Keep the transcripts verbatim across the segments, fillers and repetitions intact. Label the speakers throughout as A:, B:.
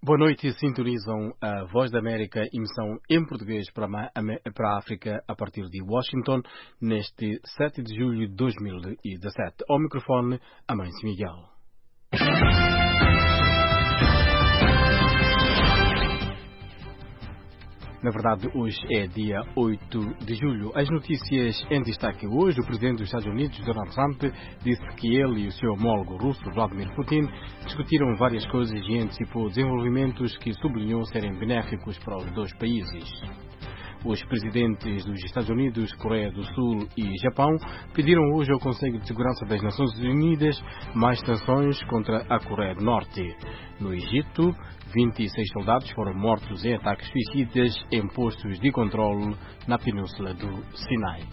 A: Boa noite, sintonizam a Voz da América, emissão em português para a, para a África a partir de Washington, neste sete de julho de dois mil e dezassete. Ao microfone, Amâncio Miguel. Na verdade, hoje é dia oito de julho. As notícias em destaque hoje. O presidente dos Estados Unidos, Donald Trump, disse que ele e o seu homólogo russo, Vladimir Putin, discutiram várias coisas e antecipou desenvolvimentos que sublinhou serem benéficos para os dois países. Os presidentes dos Estados Unidos, Coreia do Sul e Japão pediram hoje ao Conselho de Segurança das Nações Unidas mais sanções contra a Coreia do Norte. No Egito, vinte e seis soldados foram mortos em ataques suicidas em postos de controle na Península do Sinai.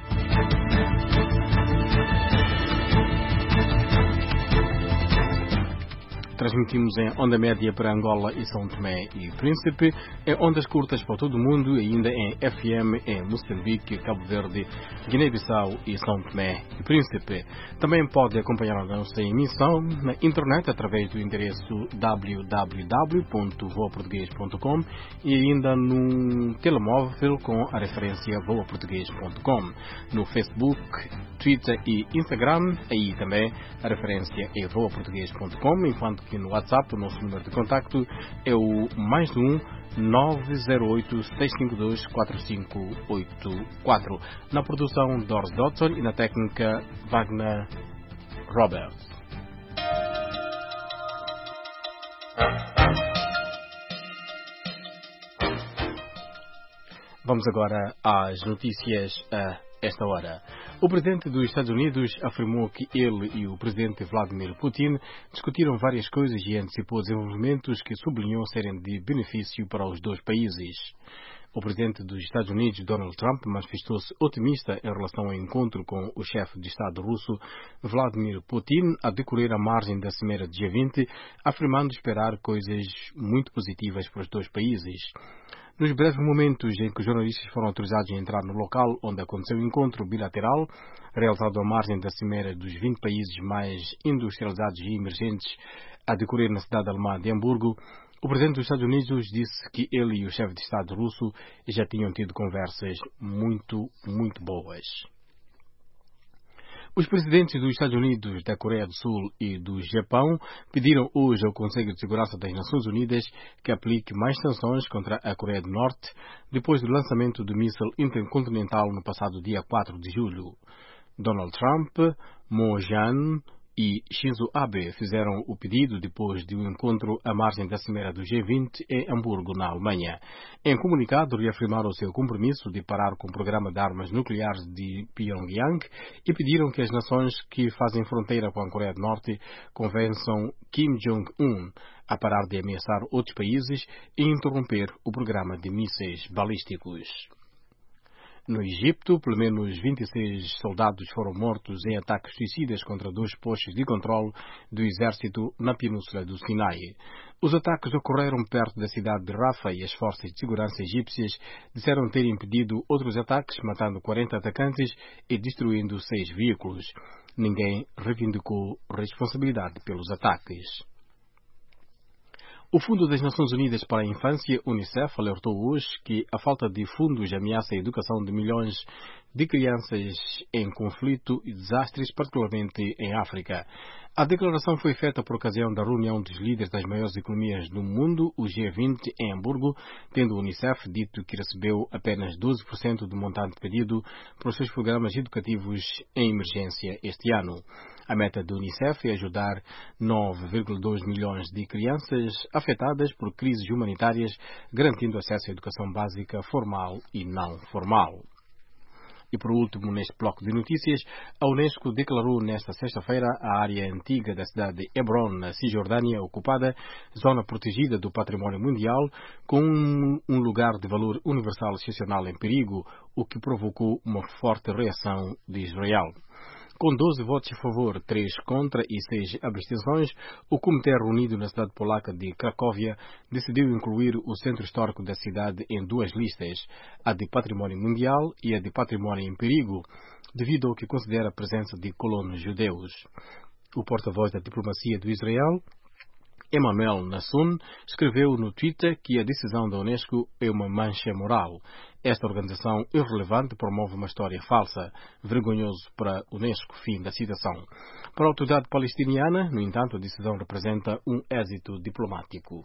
A: Transmitimos em onda média para Angola e São Tomé e Príncipe, em ondas curtas para todo o mundo e ainda em F M em Moçambique, Cabo Verde, Guiné-Bissau e São Tomé e Príncipe. Também pode acompanhar a nossa emissão na internet através do endereço w w w ponto voa português ponto com e ainda no telemóvel com a referência voa português ponto com. No Facebook, Twitter e Instagram, aí também a referência é voa português ponto com, enquanto que no WhatsApp o nosso número de contacto é o mais um nove zero oito, seis cinco dois, quatro cinco oito quatro. Na produção, Doris Dodson e na técnica, Wagner Roberts. Vamos agora às notícias a esta hora. O presidente dos Estados Unidos afirmou que ele e o presidente Vladimir Putin discutiram várias coisas e antecipou desenvolvimentos que sublinhou serem de benefício para os dois países. O presidente dos Estados Unidos, Donald Trump, manifestou-se otimista em relação ao encontro com o chefe de Estado russo, Vladimir Putin, a decorrer a margem da cimeira de G vinte, afirmando esperar coisas muito positivas para os dois países. Nos breves momentos em que os jornalistas foram autorizados a entrar no local onde aconteceu o encontro bilateral, realizado à margem da cimeira dos vinte países mais industrializados e emergentes a decorrer na cidade alemã de Hamburgo, o presidente dos Estados Unidos disse que ele e o chefe de Estado russo já tinham tido conversas muito, muito boas. Os presidentes dos Estados Unidos, da Coreia do Sul e do Japão pediram hoje ao Conselho de Segurança das Nações Unidas que aplique mais sanções contra a Coreia do Norte depois do lançamento do míssil intercontinental no passado dia quatro de julho. Donald Trump, Moon Jae-in e Shinzo Abe fizeram o pedido depois de um encontro à margem da cimeira do G vinte em Hamburgo, na Alemanha. Em comunicado, reafirmaram o seu compromisso de parar com o programa de armas nucleares de Pyongyang e pediram que as nações que fazem fronteira com a Coreia do Norte convençam Kim Jong-un a parar de ameaçar outros países e interromper o programa de mísseis balísticos. No Egito, pelo menos vinte e seis soldados foram mortos em ataques suicidas contra dois postos de controle do exército na Península do Sinai. Os ataques ocorreram perto da cidade de Rafah e as forças de segurança egípcias disseram ter impedido outros ataques, matando quarenta atacantes e destruindo seis veículos. Ninguém reivindicou responsabilidade pelos ataques. O Fundo das Nações Unidas para a Infância, UNICEF, alertou hoje que a falta de fundos ameaça a educação de milhões de crianças em conflito e desastres, particularmente em África. A declaração foi feita por ocasião da reunião dos líderes das maiores economias do mundo, o G vinte, em Hamburgo, tendo o UNICEF dito que recebeu apenas doze por cento do montante pedido para os seus programas educativos em emergência este ano. A meta do UNICEF é ajudar nove vírgula dois milhões de crianças afetadas por crises humanitárias, garantindo acesso à educação básica formal e não formal. E por último, neste bloco de notícias, a Unesco declarou nesta sexta-feira a área antiga da cidade de Hebron, na Cisjordânia, ocupada, zona protegida do património mundial, com um lugar de valor universal excepcional em perigo, o que provocou uma forte reação de Israel. Com doze votos a favor, três contra e seis abstenções, o comitê reunido na cidade polaca de Cracóvia decidiu incluir o centro histórico da cidade em duas listas, a de património mundial e a de património em perigo, devido ao que considera a presença de colonos judeus. O porta-voz da diplomacia do Israel Emmanuel Nassoun escreveu no Twitter que a decisão da Unesco é uma mancha moral. Esta organização irrelevante promove uma história falsa, vergonhoso para a Unesco. Fim da citação. Para a autoridade palestiniana, no entanto, a decisão representa um êxito diplomático.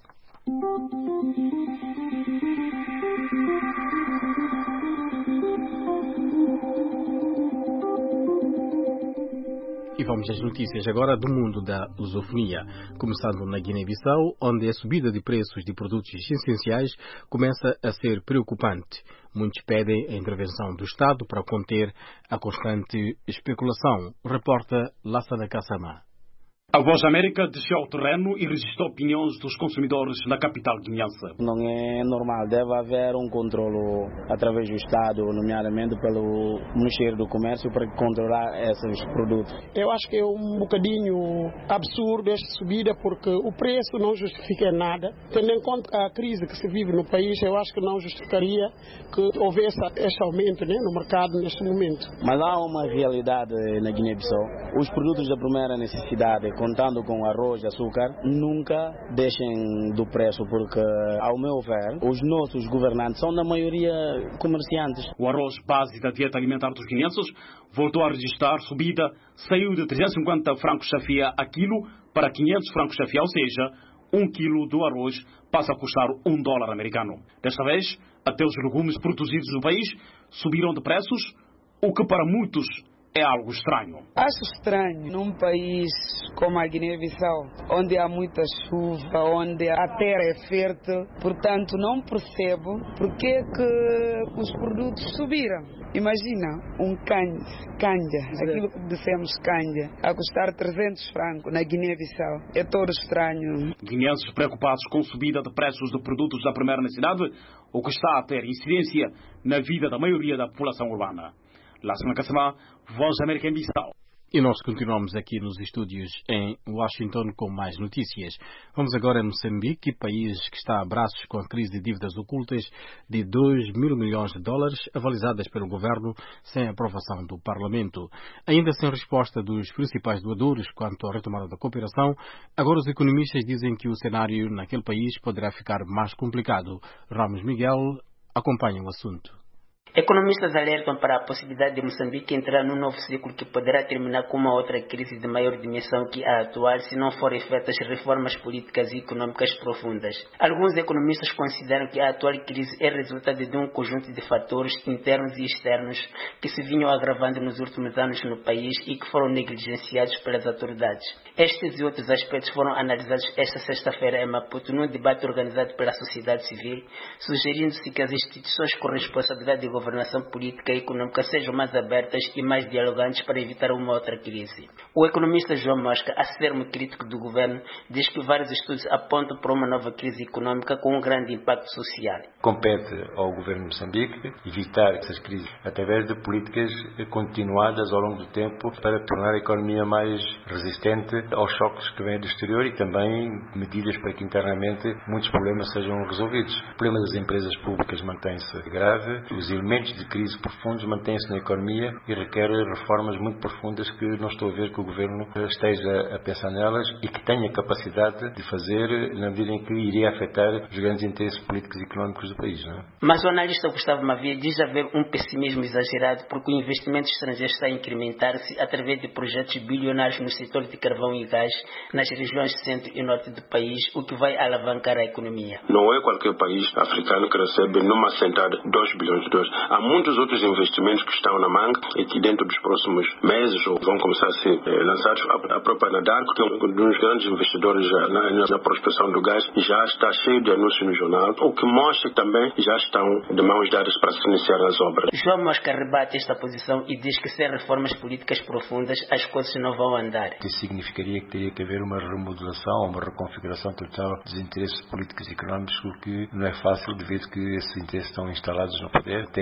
A: E vamos às notícias agora do mundo da lusofonia, começando na Guiné-Bissau, onde a subida de preços de produtos essenciais começa a ser preocupante. Muitos pedem a intervenção do Estado para conter a constante especulação, reporta Lassana Kassama.
B: A Voz América desceu ao terreno e registrou opiniões dos consumidores na capital guineense.
C: Não é normal, deve haver um controle através do Estado, nomeadamente pelo Ministério do Comércio, para controlar esses produtos.
D: Eu acho que é um bocadinho absurdo esta subida, porque o preço não justifica nada. Tendo em conta a crise que se vive no país, eu acho que não justificaria que houvesse este aumento, né, no mercado neste momento.
C: Mas há uma realidade na Guiné-Bissau. Os produtos da primeira necessidade, contando com arroz e açúcar, nunca deixem do preço, porque, ao meu ver, os nossos governantes são, na maioria, comerciantes.
B: O arroz base da dieta alimentar dos guineenses voltou a registrar subida, saiu de trezentos e cinquenta francos chafia a quilo para quinhentos francos chafia, ou seja, um quilo do arroz passa a custar um dólar americano. Desta vez, até os legumes produzidos no país subiram de preços, o que para muitos é algo estranho.
E: Acho estranho num país como a Guiné-Bissau, onde há muita chuva, onde a terra é fértil, portanto não percebo porque que os produtos subiram. Imagina um canja, canja, aquilo que dissemos canja, a custar trezentos francos na Guiné-Bissau. É todo estranho.
B: Guineenses preocupados com a subida de preços de produtos da primeira necessidade, o que está a ter incidência na vida da maioria da população urbana. Lassana Kassama, Voz América em Bissau.
A: E nós continuamos aqui nos estúdios em Washington com mais notícias. Vamos agora a Moçambique, país que está a braços com a crise de dívidas ocultas de dois mil milhões de dólares, avalizadas pelo governo sem aprovação do Parlamento. Ainda sem resposta dos principais doadores quanto à retomada da cooperação, agora os economistas dizem que o cenário naquele país poderá ficar mais complicado. Ramos Miguel acompanha o assunto.
F: Economistas alertam para a possibilidade de Moçambique entrar num novo ciclo que poderá terminar com uma outra crise de maior dimensão que a atual, se não forem feitas reformas políticas e econômicas profundas. Alguns economistas consideram que a atual crise é resultado de um conjunto de fatores internos e externos que se vinham agravando nos últimos anos no país e que foram negligenciados pelas autoridades. Estes e outros aspectos foram analisados esta sexta-feira em Maputo, num debate organizado pela sociedade civil, sugerindo-se que as instituições com responsabilidade de governação política e econômica sejam mais abertas e mais dialogantes para evitar uma outra crise. O economista João Mosca, a ser um crítico do governo, diz que vários estudos apontam para uma nova crise econômica com um grande impacto social.
G: Compete ao governo de Moçambique evitar essas crises através de políticas continuadas ao longo do tempo para tornar a economia mais resistente aos choques que vêm do exterior e também medidas para que internamente muitos problemas sejam resolvidos. O problema das empresas públicas mantém-se grave, os elementos de crise profundos mantêm-se na economia e requer reformas muito profundas que não estou a ver que o Governo esteja a pensar nelas e que tenha capacidade de fazer na medida em que iria afetar os grandes interesses políticos e económicos do país. Não é?
F: Mas o analista Gustavo Mavia diz haver um pessimismo exagerado porque o investimento estrangeiro está a incrementar-se através de projetos bilionários no setor de carvão e gás nas regiões centro e norte do país, o que vai alavancar a economia.
H: Não é qualquer país africano que recebe numa sentada dois bilhões de dólares. Há muitos outros investimentos que estão na manga e que dentro dos próximos meses ou vão começar a ser eh, lançados. A, a própria Nadarco, que é um dos grandes investidores já na, na prospecção do gás, já está cheio de anúncios no jornal, o que mostra que também já estão de mãos dadas para se iniciar as obras.
F: João Mosca rebate esta posição e diz que sem reformas políticas profundas as coisas não vão andar.
G: Isso significaria que teria que haver uma remodelação, uma reconfiguração total dos interesses políticos e económicos, o que não é fácil devido que esses interesses estão instalados no poder, têm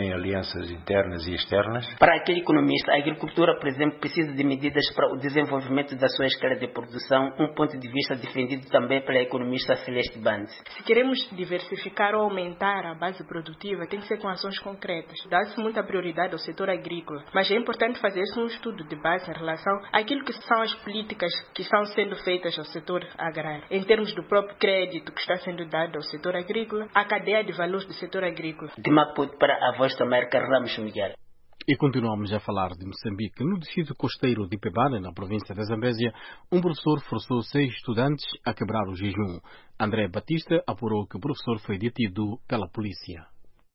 G: também alianças internas e externas.
F: Para aquele economista, a agricultura, por exemplo, precisa de medidas para o desenvolvimento da sua escala de produção, um ponto de vista defendido também pela economista Celeste Band.
I: Se queremos diversificar ou aumentar a base produtiva, tem que ser com ações concretas. Dá-se muita prioridade ao setor agrícola, mas é importante fazer-se um estudo de base em relação àquilo que são as políticas que estão sendo feitas ao setor agrário, em termos do próprio crédito que está sendo dado ao setor agrícola, a cadeia de valores do setor agrícola.
F: De Maputo para a Voz da América, Ramos Miguel.
A: E continuamos a falar de Moçambique. No distrito costeiro de Pebane, na província da Zambésia, um professor forçou seis estudantes a quebrar o jejum. André Batista apurou que o professor foi detido pela polícia.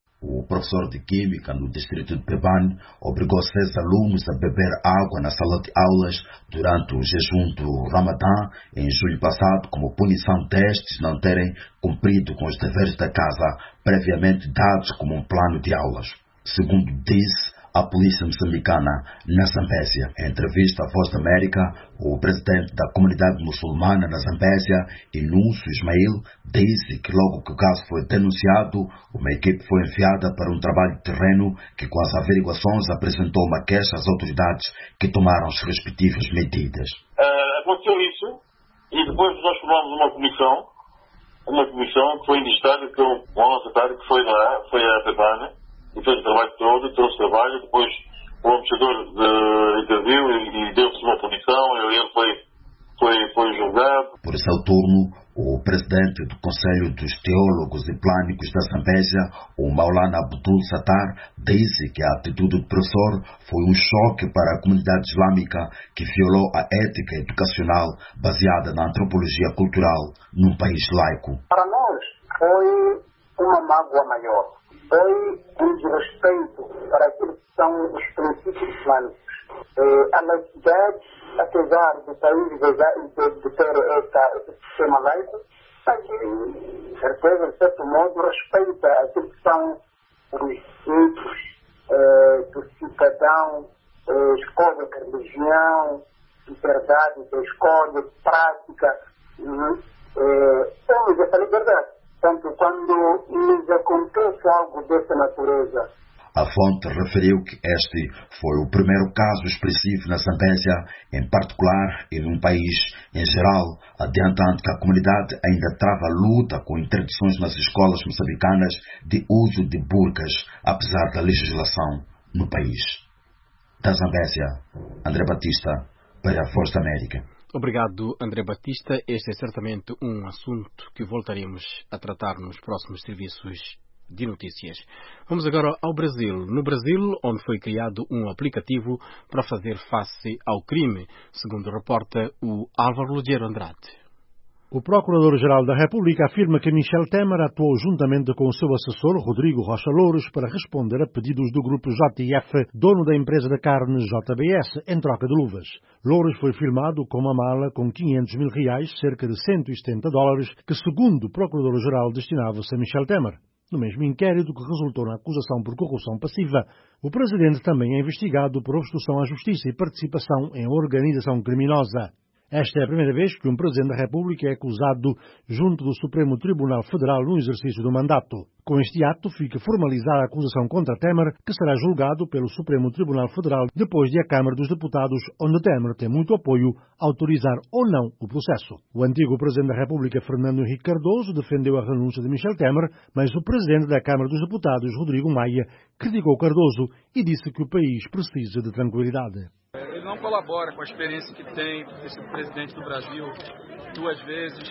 J: O professor de Química no distrito de Pebane obrigou seis alunos a beber água na sala de aulas durante o jejum do Ramadã em julho passado, como punição destes não terem cumprido com os deveres da casa previamente dados como um plano de aulas. Segundo disse a polícia moçambicana na Zambésia. Em entrevista à Voz da América, o presidente da comunidade muçulmana na Zambésia, Inúcio Ismail, disse que logo que o caso foi denunciado, uma equipe foi enviada para um trabalho de terreno que, com as averiguações, apresentou uma queixa às autoridades que tomaram as respectivas medidas.
K: Uh, aconteceu isso e depois nós formamos uma comissão, uma comissão que foi indistada com o nosso secretário que foi lá, foi a Pebane, e fez o trabalho todo, trouxe trabalho, depois o administrador de interviu e, e deu-se uma punição, e ele foi, foi, foi julgado.
J: Por seu turno, o presidente do Conselho dos Teólogos e Plânicos da Zambésia, o Maulana Abdul Sattar, disse que a atitude do professor foi um choque para a comunidade islâmica que violou a ética educacional baseada na antropologia cultural num país laico.
L: Para nós foi uma mágoa maior. Foi um desrespeito para aquilo que são os princípios islâmicos. Eh, a laicidade, apesar do país de, de ter essa, esse sistema laico, mas de certeza, de certo modo, respeita aquilo que são os princípios eh, do cidadão, eh, escolha de religião, liberdade da escolha, de prática. Uhum. Eh, temos essa liberdade. Portanto, quando nos acontece algo dessa natureza.
J: A fonte referiu que este foi o primeiro caso expressivo na Zambésia, em particular e num país em geral, adiantando que a comunidade ainda trava luta com interdições nas escolas moçambicanas de uso de burcas, apesar da legislação no país. Da Zambésia, André Batista, para a Voz da América.
A: Obrigado, André Batista. Este é certamente um assunto que voltaremos a tratar nos próximos serviços de notícias. Vamos agora ao Brasil. No Brasil, onde foi criado um aplicativo para fazer face ao crime, segundo reporta o Álvaro Lugero Andrade.
M: O Procurador-Geral da República afirma que Michel Temer atuou juntamente com o seu assessor, Rodrigo Rocha Louros, para responder a pedidos do grupo J I F, dono da empresa de carne J B S, em troca de luvas. Louros foi filmado com uma mala com quinhentos mil reais, cerca de cento e setenta dólares, que, segundo o Procurador-Geral, destinava-se a Michel Temer. No mesmo inquérito que resultou na acusação por corrupção passiva, o presidente também é investigado por obstrução à justiça e participação em organização criminosa. Esta é a primeira vez que um Presidente da República é acusado junto do Supremo Tribunal Federal no exercício do mandato. Com este ato, fica formalizada a acusação contra Temer, que será julgado pelo Supremo Tribunal Federal depois de a Câmara dos Deputados, onde Temer tem muito apoio, autorizar ou não o processo. O antigo Presidente da República, Fernando Henrique Cardoso, defendeu a renúncia de Michel Temer, mas o Presidente da Câmara dos Deputados, Rodrigo Maia, criticou Cardoso e disse que o país precisa de tranquilidade.
N: Ele não colabora com a experiência que tem de ter sido presidente do Brasil duas vezes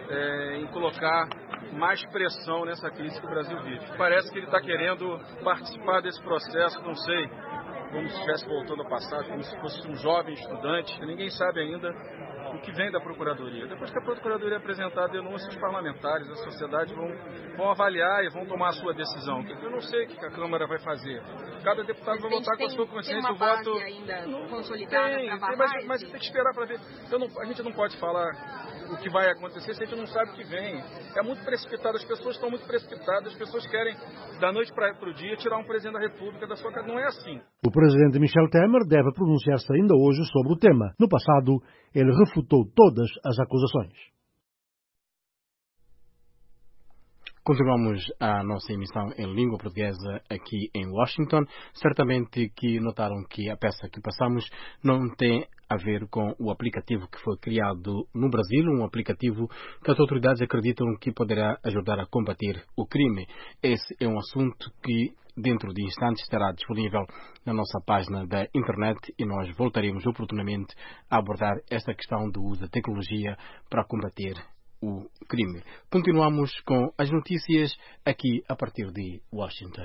N: é, em colocar mais pressão nessa crise que o Brasil vive. Parece que ele está querendo participar desse processo, não sei, como se estivesse voltando ao passado, como se fosse um jovem estudante. Ninguém sabe ainda o que vem da Procuradoria. Depois que a Procuradoria apresentar a denúncia, os parlamentares, a sociedade vão, vão avaliar e vão tomar a sua decisão. Eu não sei o que a Câmara vai fazer. Cada deputado vai votar com a sua consciência. O voto
I: ainda
N: não,
I: consolidada
N: tem,
I: para
N: tem, mas, mas tem que esperar para ver. Eu não, a gente não pode falar o que vai acontecer se a gente não sabe o que vem. É muito precipitado, as pessoas estão muito precipitadas, as pessoas querem, da noite para o dia, tirar um presidente da República da sua casa. Não é assim.
M: O presidente Michel Temer deve pronunciar-se ainda hoje sobre o tema. No passado, ele refutou todas as acusações.
A: Continuamos a nossa emissão em língua portuguesa aqui em Washington. Certamente que notaram que a peça que passamos não tem a ver com o aplicativo que foi criado no Brasil, um aplicativo que as autoridades acreditam que poderá ajudar a combater o crime. Esse é um assunto que dentro de instantes estará disponível na nossa página da internet e nós voltaremos oportunamente a abordar esta questão do uso da tecnologia para combater o crime. Continuamos com as notícias aqui a partir de Washington.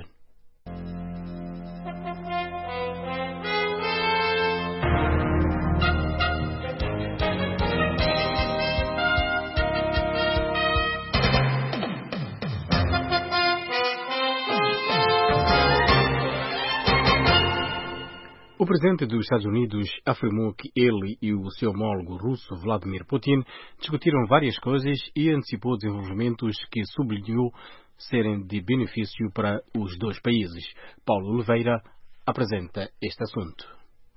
A: O presidente dos Estados Unidos afirmou que ele e o seu homólogo russo, Vladimir Putin, discutiram várias coisas e antecipou desenvolvimentos que sublinhou serem de benefício para os dois países. Paulo Oliveira apresenta este assunto.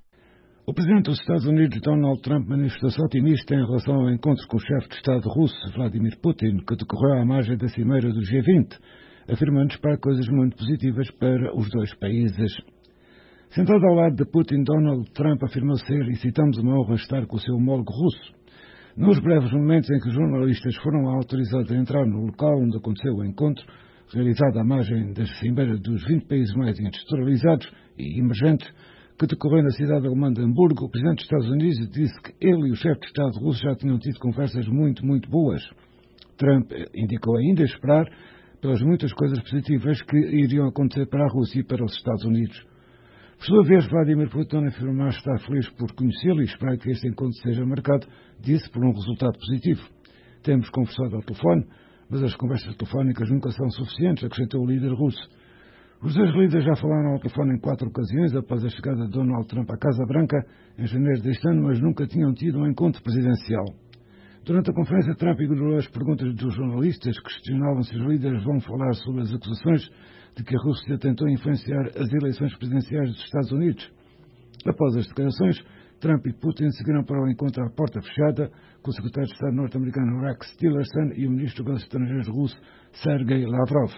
O: O presidente dos Estados Unidos, Donald Trump, manifestou-se otimista em relação ao encontro com o chefe de Estado russo, Vladimir Putin, que decorreu à margem da cimeira do G vinte, afirmando esperar coisas muito positivas para os dois países. Sentado ao lado de Putin, Donald Trump afirmou ser, e citamos, uma honra estar com o seu homólogo russo. Nos breves momentos em que os jornalistas foram autorizados a entrar no local onde aconteceu o encontro, realizado à margem da cimeira dos vinte países mais industrializados e emergentes, que decorreu na cidade alemã de Hamburgo, o presidente dos Estados Unidos disse que ele e o chefe de Estado russo já tinham tido conversas muito, muito boas. Trump indicou ainda esperar pelas muitas coisas positivas que iriam acontecer para a Rússia e para os Estados Unidos. Por sua vez, Vladimir Putin afirmou estar feliz por conhecê-lo e esperar que este encontro seja marcado, disse, por um resultado positivo. Temos conversado ao telefone, mas as conversas telefónicas nunca são suficientes, acrescentou o líder russo. Os dois líderes já falaram ao telefone em quatro ocasiões após a chegada de Donald Trump à Casa Branca em janeiro deste ano, mas nunca tinham tido um encontro presidencial. Durante a conferência, Trump ignorou as perguntas dos jornalistas que questionavam se os líderes vão falar sobre as acusações de que a Rússia tentou influenciar as eleições presidenciais dos Estados Unidos. Após as declarações, Trump e Putin seguiram para o encontro à porta fechada com o secretário de Estado norte-americano Rex Tillerson e o ministro dos Estrangeiros russo Sergei Lavrov.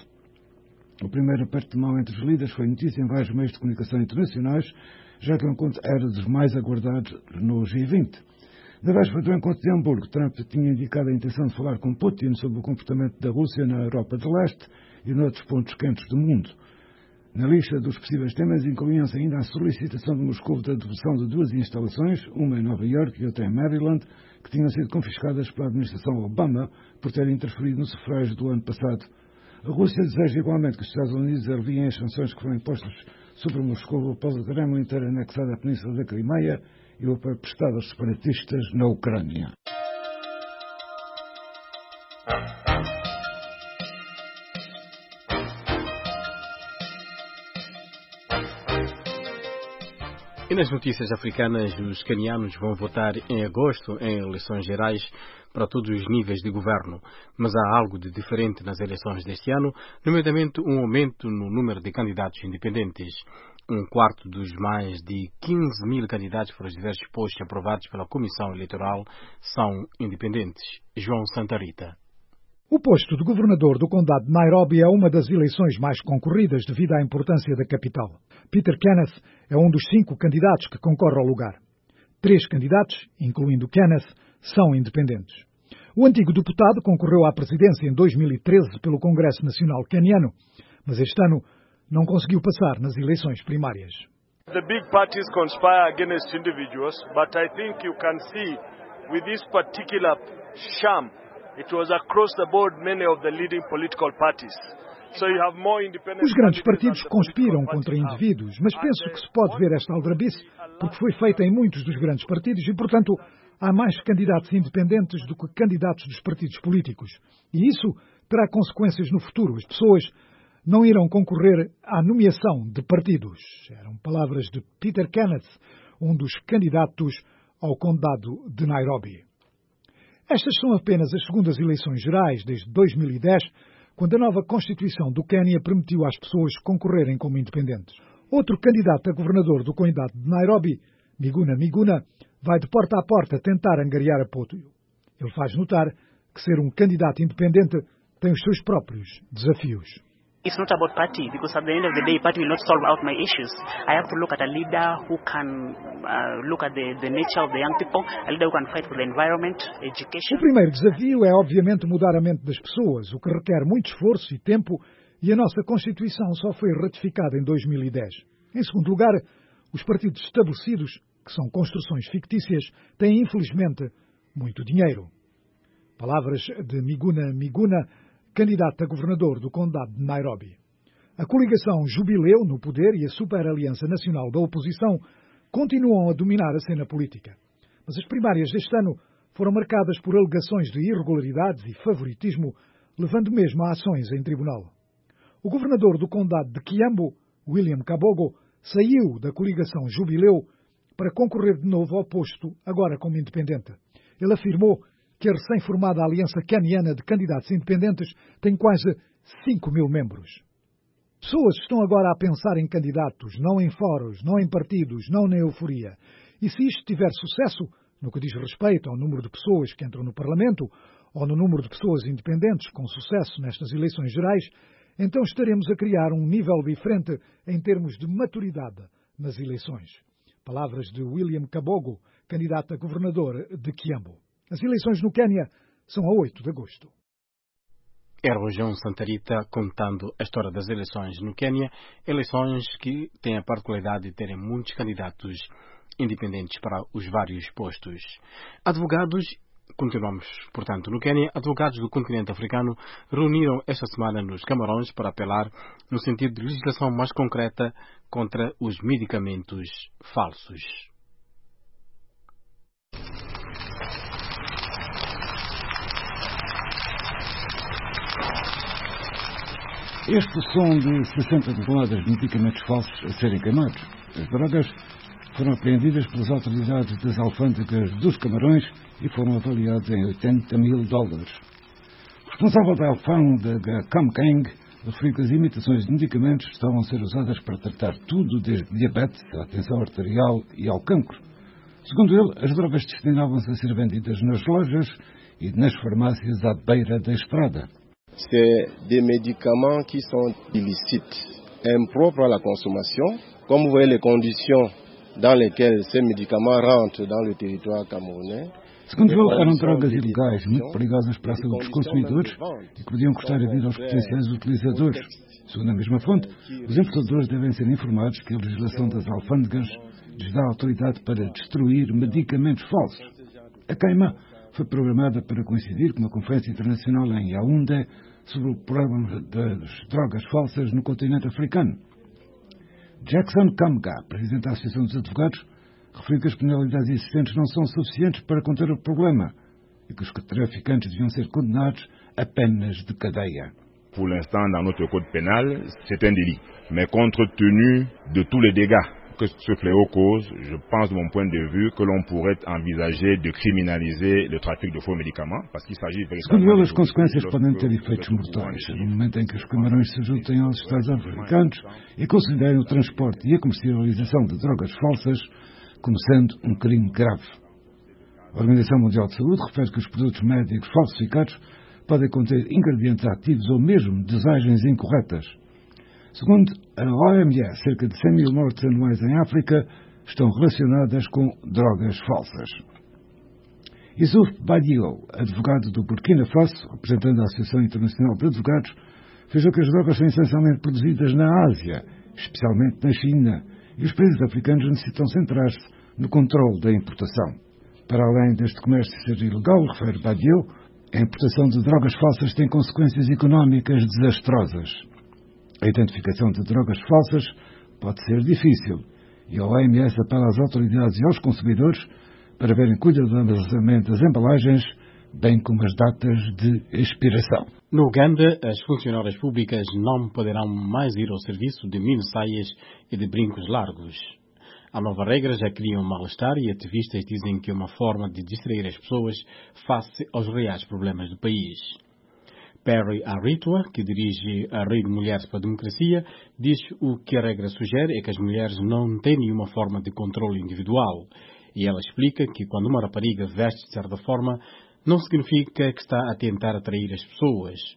O: O primeiro aperto de mão entre os líderes foi notícia em vários meios de comunicação internacionais, já que o encontro era dos mais aguardados no G vinte. Na véspera do encontro de Hamburgo, Trump tinha indicado a intenção de falar com Putin sobre o comportamento da Rússia na Europa de Leste e noutros pontos quentes do mundo. Na lista dos possíveis temas incluíam-se ainda a solicitação de Moscou da devolução de duas instalações, uma em Nova Iorque e outra em Maryland, que tinham sido confiscadas pela administração Obama por terem interferido no sufrágio do ano passado. A Rússia deseja igualmente que os Estados Unidos aliviem as sanções que foram impostas sobre Moscou após o Kremlin ter anexado a península da Crimeia e o apoio prestado aos separatistas na Ucrânia.
A: E nas notícias africanas, os canianos vão votar em agosto em eleições gerais para todos os níveis de governo. Mas há algo de diferente nas eleições deste ano, nomeadamente um aumento no número de candidatos independentes. Um quarto dos mais de quinze mil candidatos para os diversos postos aprovados pela Comissão Eleitoral são independentes. João Santa Rita.
P: O posto de governador do condado de Nairobi é uma das eleições mais concorridas devido à importância da capital. Peter Kenneth é um dos cinco candidatos que concorre ao lugar. Três candidatos, incluindo Kenneth, são independentes. O antigo deputado concorreu à presidência em dois mil e treze pelo Congresso Nacional Queniano, mas este ano não conseguiu passar nas eleições primárias.
Q: The big parties conspire against individuals, but I think you can see with this particular sham, it was across the board many of the leading political parties. So you have more independent.
P: Os grandes partidos conspiram contra indivíduos, mas penso que se pode ver esta aldrabice porque foi feita em muitos dos grandes partidos e, portanto, há mais candidatos independentes do que candidatos dos partidos políticos. E isso terá consequências no futuro. As pessoas não irão concorrer à nomeação de partidos. Eram palavras de Peter Kenneth, um dos candidatos ao condado de Nairobi. Estas são apenas as segundas eleições gerais desde dois mil e dez, quando a nova Constituição do Quênia permitiu às pessoas concorrerem como independentes. Outro candidato a governador do condado de Nairobi, Miguna Miguna, vai de porta a porta tentar angariar apoio. Ele faz notar que ser um candidato independente tem os seus próprios desafios.
R: It's not about party, because at the end of the day, party will not solve out my issues. I have to look at a leader who can uh, look at the, the nature of the young people, a leader who can fight for the environment, education.
P: O primeiro desafio é, obviamente, mudar a mente das pessoas, o que requer muito esforço e tempo, e a nossa Constituição só foi ratificada em dois mil e dez. Em segundo lugar, os partidos estabelecidos, que são construções fictícias, têm, infelizmente, muito dinheiro. Palavras de Miguna Miguna, candidato a governador do condado de Nairobi. A coligação Jubileu no poder e a Super-Aliança Nacional da Oposição continuam a dominar a cena política. Mas as primárias deste ano foram marcadas por alegações de irregularidades e favoritismo, levando mesmo a ações em tribunal. O governador do condado de Kiambu, William Kabogo, saiu da coligação Jubileu para concorrer de novo ao posto, agora como independente. Ele afirmou que a recém-formada Aliança Caniana de Candidatos Independentes tem quase cinco mil membros. Pessoas estão agora a pensar em candidatos, não em fóruns, não em partidos, não na euforia. E se isto tiver sucesso, no que diz respeito ao número de pessoas que entram no Parlamento, ou no número de pessoas independentes com sucesso nestas eleições gerais, então estaremos a criar um nível diferente em termos de maturidade nas eleições. Palavras de William Kabogo, candidato a governador de Kiambu. As eleições no Quênia são a oito de agosto.
A: Era o João Santarita contando a história das eleições no Quênia, eleições que têm a particularidade de terem muitos candidatos independentes para os vários postos. Advogados, continuamos, portanto, no Quênia, advogados do continente africano reuniram esta semana nos Camarões para apelar no sentido de legislação mais concreta contra os medicamentos falsos.
O: Este som de sessenta toneladas de medicamentos falsos a serem queimados. As drogas foram apreendidas pelas autoridades das alfândegas dos Camarões e foram avaliadas em oitenta mil dólares. O responsável da alfândega Kamkeng referiu que as imitações de medicamentos estavam a ser usadas para tratar tudo, desde diabetes à tensão arterial e ao cancro. Segundo ele, as drogas destinavam-se a ser vendidas nas lojas e nas farmácias à beira da estrada.
S: C'est des médicaments qui sont illicites, impropres à la consommation. Comme vous voyez les conditions dans lesquelles ces médicaments rentrent dans le territoire camerounais.
O: Segundo ele, eram drogas ilegais, muito perigosas para a saúde dos consumidores e que podiam custar a vida aos potenciais utilizadores. Segundo a mesma fonte, os importadores devem ser informados que a legislação das alfândegas lhes dá autoridade para destruir medicamentos falsos. A queima foi programada para coincidir com uma conferência internacional em Yaoundé sobre o problema das drogas falsas no continente africano. Jackson Kamga, presidente da Associação dos Advogados, referiu que as penalidades existentes não são suficientes para conter o problema e que os traficantes deviam ser condenados a penas de cadeia.
T: Pour l'instant, dans notre code pénal, c'est un délit. Mais compte tenu de tous les dégâts que ce fléau cause, je pense de mon point de vue que l'on pourrait envisager de criminaliser le trafic de faux médicaments, parce qu'il s'agit véritablement...
O: Segundo ele, as consequências podem ter efeitos mortais. No momento em que os Camarões se juntem aos Estados africanos e considerem o transporte e a comercialização de drogas falsas como sendo um crime grave. A Organização Mundial de Saúde refere que os produtos médicos falsificados podem conter ingredientes ativos ou mesmo dosagens incorretas. Segundo a O M S, cerca de cem mil mortes anuais em África estão relacionadas com drogas falsas. Yusuf Badio, advogado do Burkina Faso, representando a Associação Internacional de Advogados, frisou que as drogas são essencialmente produzidas na Ásia, especialmente na China, e os países africanos necessitam centrar-se no controle da importação. Para além deste comércio ser ilegal, refere Badio, a importação de drogas falsas tem consequências económicas desastrosas. A identificação de drogas falsas pode ser difícil e a O M S apela às autoridades e aos consumidores para verem cuidadosamente as embalagens, bem como as datas de expiração.
A: No Uganda, as funcionárias públicas não poderão mais ir ao serviço de mini-saias e de brincos largos. A nova regra já cria um mal-estar e ativistas dizem que é uma forma de distrair as pessoas face aos reais problemas do país. Perry Aritua, que dirige a Rede Mulheres para a Democracia, diz o que a regra sugere é que as mulheres não têm nenhuma forma de controle individual. E ela explica que quando uma rapariga veste de certa forma, não significa que está a tentar atrair as pessoas.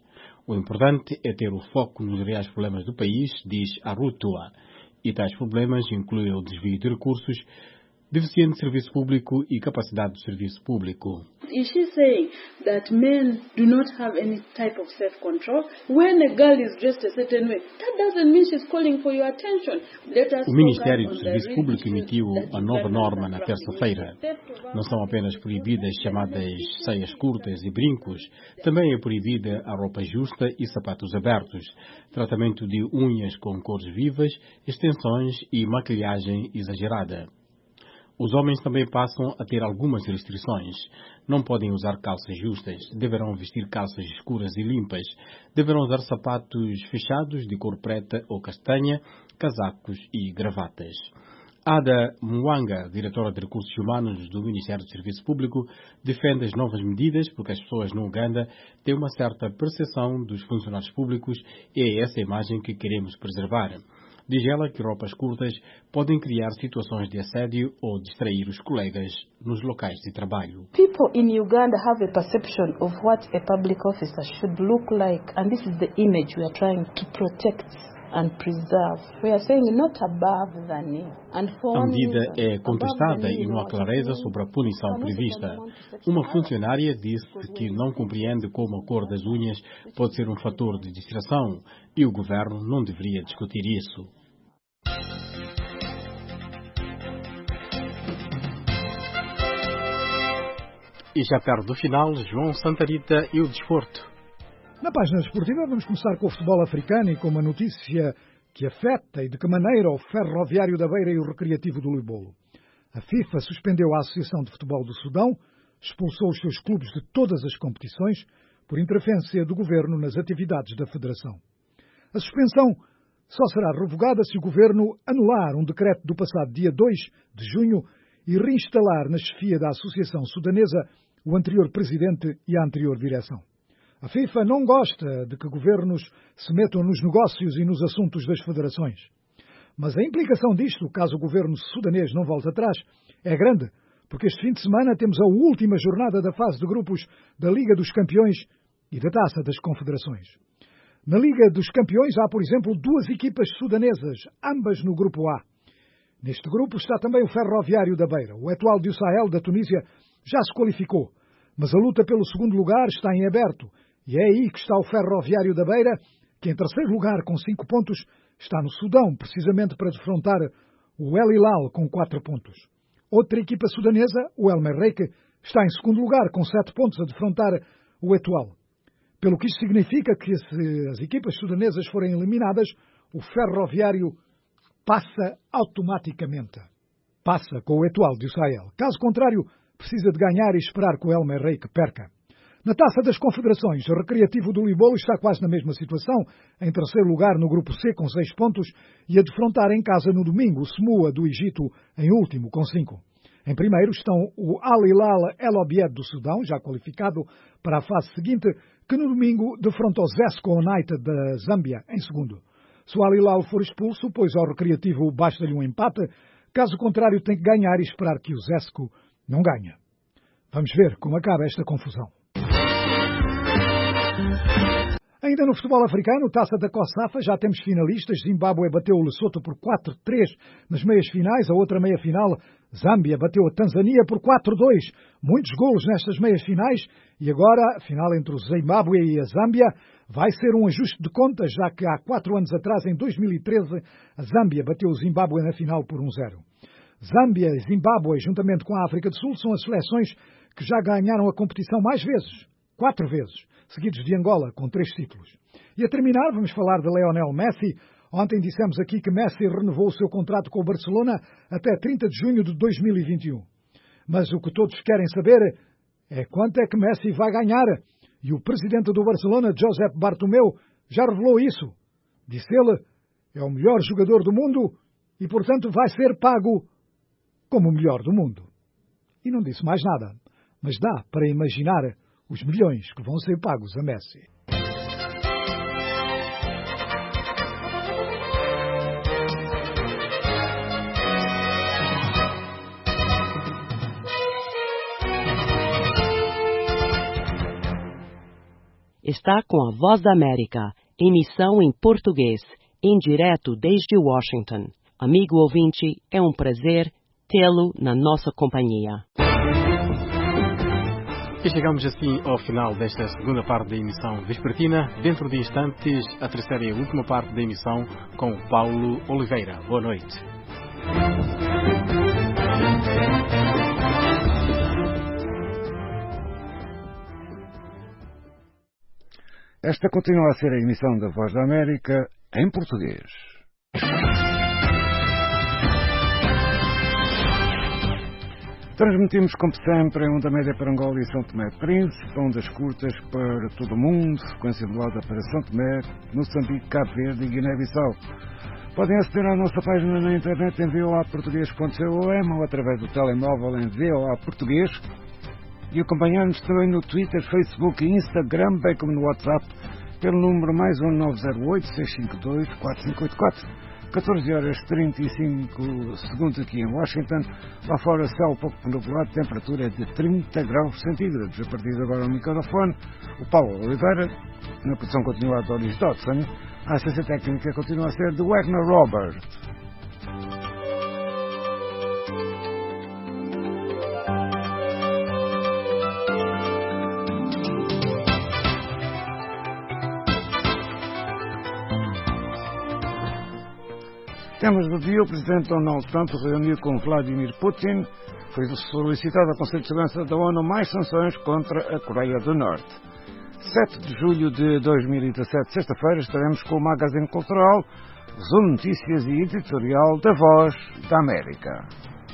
A: O importante é ter o foco nos reais problemas do país, diz Arrutua. E tais problemas incluem o desvio de recursos, deficiente serviço público e capacidade do serviço público.
U: Is she saying that men do not have any type of self-control? When a girl is dressed a certain way, that doesn't mean she's calling for your attention. Let us
A: o Ministério do Serviço Público emitiu a nova norma na terça-feira. Não são apenas proibidas chamadas saias curtas e brincos, também é proibida a roupa justa e sapatos abertos, tratamento de unhas com cores vivas, extensões e maquilhagem exagerada. Os homens também passam a ter algumas restrições. Não podem usar calças justas, deverão vestir calças escuras e limpas, deverão usar sapatos fechados de cor preta ou castanha, casacos e gravatas. Ada Mwanga, diretora de Recursos Humanos do Ministério do Serviço Público, defende as novas medidas porque as pessoas no Uganda têm uma certa percepção dos funcionários públicos e é essa imagem que queremos preservar. Diz ela que roupas curtas podem criar situações de assédio ou distrair os colegas nos locais de trabalho.
U: People in Uganda have a perception of what a public officer should look like, and this is the image we are trying to protect and preserve. We are saying not above the knee. And for
A: a medida é contestada e não há clareza sobre a punição prevista. Uma funcionária disse que não compreende como a cor das unhas pode ser um fator de distração e o governo não deveria discutir isso. E já perto do final, João Santa Rita e o desporto.
P: Na página desportiva vamos começar com o futebol africano e com uma notícia que afeta e de que maneira o Ferroviário da Beira e o Recreativo do Luibolo. A FIFA suspendeu a Associação de Futebol do Sudão, expulsou os seus clubes de todas as competições por interferência do governo nas atividades da Federação. A suspensão só será revogada se o governo anular um decreto do passado dia dois de junho e reinstalar na chefia da Associação Sudanesa o anterior presidente e a anterior direção. A FIFA não gosta de que governos se metam nos negócios e nos assuntos das federações. Mas a implicação disto, caso o governo sudanês não volte atrás, é grande, porque este fim de semana temos a última jornada da fase de grupos da Liga dos Campeões e da Taça das Confederações. Na Liga dos Campeões há, por exemplo, duas equipas sudanesas, ambas no grupo A. Neste grupo está também o Ferroviário da Beira. O atual do Sahel da Tunísia já se qualificou, mas a luta pelo segundo lugar está em aberto. E é aí que está o Ferroviário da Beira, que em terceiro lugar com cinco pontos está no Sudão, precisamente para defrontar o El Hilal com quatro pontos. Outra equipa sudanesa, o El Merreikh, está em segundo lugar com sete pontos a defrontar o Etoile. Pelo que isto significa que se as equipas sudanesas forem eliminadas, o Ferroviário passa automaticamente. Passa com o Etoile do Sahel. Caso contrário, precisa de ganhar e esperar que o El Merreikh perca. Na Taça das Confederações, o Recreativo do Luibolo está quase na mesma situação, em terceiro lugar no grupo C com seis pontos e a defrontar em casa no domingo o Smua do Egito em último com cinco. Em primeiro estão o Al Hilal El Obeid do Sudão, já qualificado para a fase seguinte, que no domingo defronta o Zesco United da Zâmbia em segundo. Se o Al Hilal for expulso, pois ao Recreativo basta-lhe um empate, caso contrário tem que ganhar e esperar que o Zesco não ganhe. Vamos ver como acaba esta confusão. Ainda no futebol africano, Taça da COSAFA, já temos finalistas. Zimbábue bateu o Lesoto por quatro a três nas meias finais. A outra meia final, Zâmbia bateu a Tanzânia por quatro a dois. Muitos golos nestas meias finais. E agora, a final entre o Zimbábue e a Zâmbia vai ser um ajuste de contas, já que há quatro anos atrás, em dois mil e treze, a Zâmbia bateu o Zimbábue na final por um a zero. Zâmbia e Zimbábue, juntamente com a África do Sul, são as seleções que já ganharam a competição mais vezes. Quatro vezes, seguidos de Angola, com três títulos. E a terminar, vamos falar de Lionel Messi. Ontem dissemos aqui que Messi renovou o seu contrato com o Barcelona até trinta de junho de dois mil e vinte e um. Mas o que todos querem saber é quanto é que Messi vai ganhar. E o presidente do Barcelona, Josep Bartomeu, já revelou isso. Disse ele, é o melhor jogador do mundo e, portanto, vai ser pago como o melhor do mundo. E não disse mais nada, mas dá para imaginar os milhões que vão ser pagos a Messi.
D: está com a Voz da América, emissão em português, em direto desde Washington. Amigo ouvinte, é um prazer tê-lo na nossa companhia.
A: E chegamos assim ao final desta segunda parte da emissão vespertina. Dentro de instantes, a terceira e a última parte da emissão com o Paulo Oliveira. Boa noite.
O: Esta continua a ser a emissão da Voz da América em português. Transmitimos, como sempre, em onda média para Angola e São Tomé e Príncipe, ondas curtas para todo o mundo, frequência modulada para São Tomé, Moçambique, Cabo Verde e Guiné-Bissau. Podem aceder à nossa página na internet em v o a português ponto com ou através do telemóvel em v o a português e acompanhar-nos também no Twitter, Facebook e Instagram, bem como no WhatsApp, pelo número mais um nove zero oito, seis cinco dois, quatro cinco oito quatro. catorze horas e trinta e cinco segundos aqui em Washington. Lá fora, céu pouco nublado, temperatura de trinta graus centígrados. A partir de agora, o microfone, o Paulo Oliveira. Na produção continua a Doris Dodson. A assistência técnica continua a ser de Wagner Robert. Temos do dia o presidente Donald Trump reuniu com Vladimir Putin. Foi solicitado ao Conselho de Segurança da ONU mais sanções contra a Coreia do Norte. sete de julho de dois mil e dezassete, sexta-feira, estaremos com o Magazine Cultural, resumo notícias e editorial da Voz da América.